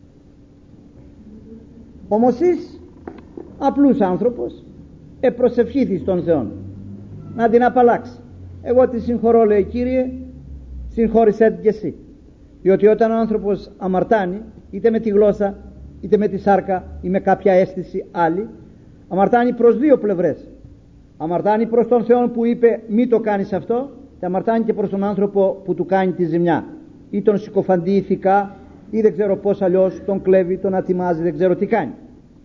[SPEAKER 2] Ο Μωσής, απλούς άνθρωπος, επροσευχήθη στον Θεό να την απαλλάξει. Εγώ τη συγχωρώ, λέει, Κύριε, συγχώρησέ την και εσύ. Διότι όταν ο άνθρωπος αμαρτάνει, είτε με τη γλώσσα, είτε με τη σάρκα ή με κάποια αίσθηση άλλη, αμαρτάνει προς δύο πλευρές. Αμαρτάνει προς τον Θεό που είπε μη το κάνεις αυτό, και αμαρτάνει και προς τον άνθρωπο που του κάνει τη ζημιά, ή τον συκοφαντεί ηθικά, ή δεν ξέρω πώς αλλιώς τον κλέβει, τον ατιμάζει, δεν ξέρω τι κάνει.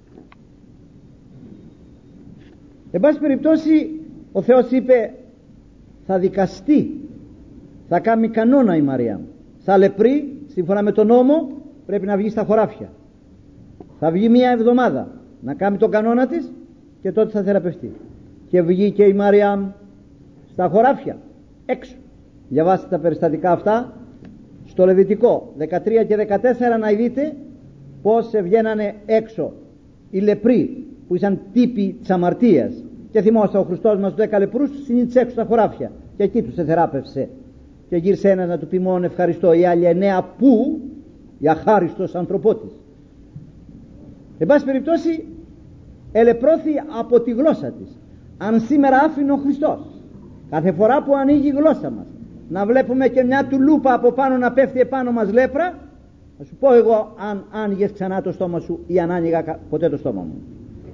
[SPEAKER 2] Εν πάση περιπτώσει, ο Θεός είπε θα δικαστεί, θα κάνει κανόνα η Μαρία. Σαν λεπρή, σύμφωνα με τον νόμο, πρέπει να βγει στα χωράφια. Θα βγει μία εβδομάδα να κάνει τον κανόνα της και τότε θα θεραπευτεί. Και βγήκε η Μαρία στα χωράφια, έξω. Διαβάστε τα περιστατικά αυτά στο Λεβιτικό δεκατρία και δεκατέσσερα, να δείτε πως βγαίνανε έξω οι λεπροί που ήσαν τύποι της αμαρτίας. Και θυμόσα ο Χριστός μας του δέκα λεπρούς συνήθισε έξω στα χωράφια και εκεί τους εθεράπευσε. Και γύρισε ένας να του πει μόνο ευχαριστώ, η άλλη εννέα που, η αχάριστος ανθρωπότης. Εν πάση περιπτώσει ελεπρώθη από τη γλώσσα της. Αν σήμερα άφηνε ο Χριστός κάθε φορά που ανοίγει η γλώσσα μας να βλέπουμε και μια τουλούπα από πάνω να πέφτει επάνω μας λέπρα, θα σου πω εγώ αν άνοιγες ξανά το στόμα σου ή αν άνοιγα ποτέ το στόμα μου.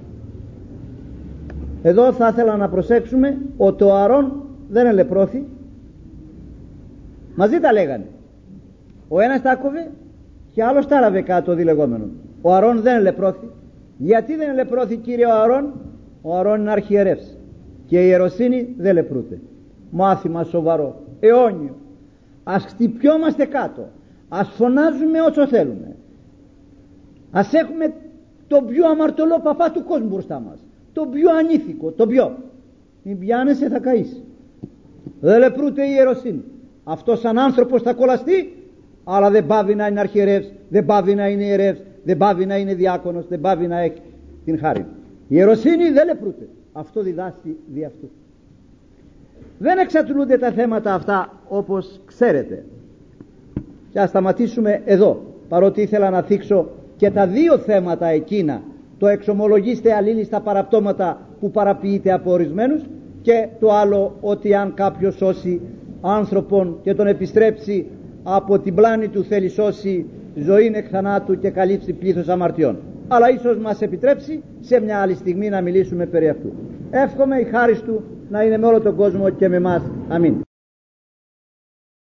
[SPEAKER 2] Εδώ θα ήθελα να προσέξουμε ότι ο Αρών δεν ελεπρώθη, μαζί τα λέγανε, ο ένας τα άκοβε και άλλος τα άραβε κάτω διλεγόμενο. Ο Αρών δεν ελεπρώθη. Γιατί δεν ελεπρώθη, κύριε, ο Αρών? Ο Αρών είναι αρχιερεύς και η ιεροσύνη δεν λεπρούται. Μάθημα σοβαρό, αιώνιο. Ας χτυπιόμαστε κάτω, ας φωνάζουμε όσο θέλουμε, ας έχουμε τον πιο αμαρτωλό παπά του κόσμου μπροστά μας, τον πιο ανήθικο, τον πιο, μην πιάνεσαι, θα καείς. Δεν λεπρούται η ιεροσύνη. αυτός σαν άνθρωπος θα κολλαστεί, αλλά δεν πάβει να είναι αρχιερεύς, δεν πάβει να είναι ιερεύς, δεν πάβει να είναι διάκονος, δεν πάβει να έχει την χάρη. Η ιεροσύνη δεν λεπρούται. Αυτό διδάσκει δι' αυτού. Δεν εξατλούνται τα θέματα αυτά όπως ξέρετε. Και ας σταματήσουμε εδώ, παρότι ήθελα να θίξω και τα δύο θέματα εκείνα, το εξομολογήστε αλλήλοι στα παραπτώματα που παραποιείται από ορισμένους, και το άλλο, ότι αν κάποιος σώσει άνθρωπον και τον επιστρέψει από την πλάνη του, θέλει σώσει ζωήν εκ θανάτου και καλύψει πλήθος αμαρτιών. Αλλά ίσως μας επιτρέψει σε μια άλλη στιγμή να μιλήσουμε περί αυτού. Εύχομαι η χάρις του να είναι με όλο τον κόσμο και με εμάς. Αμήν.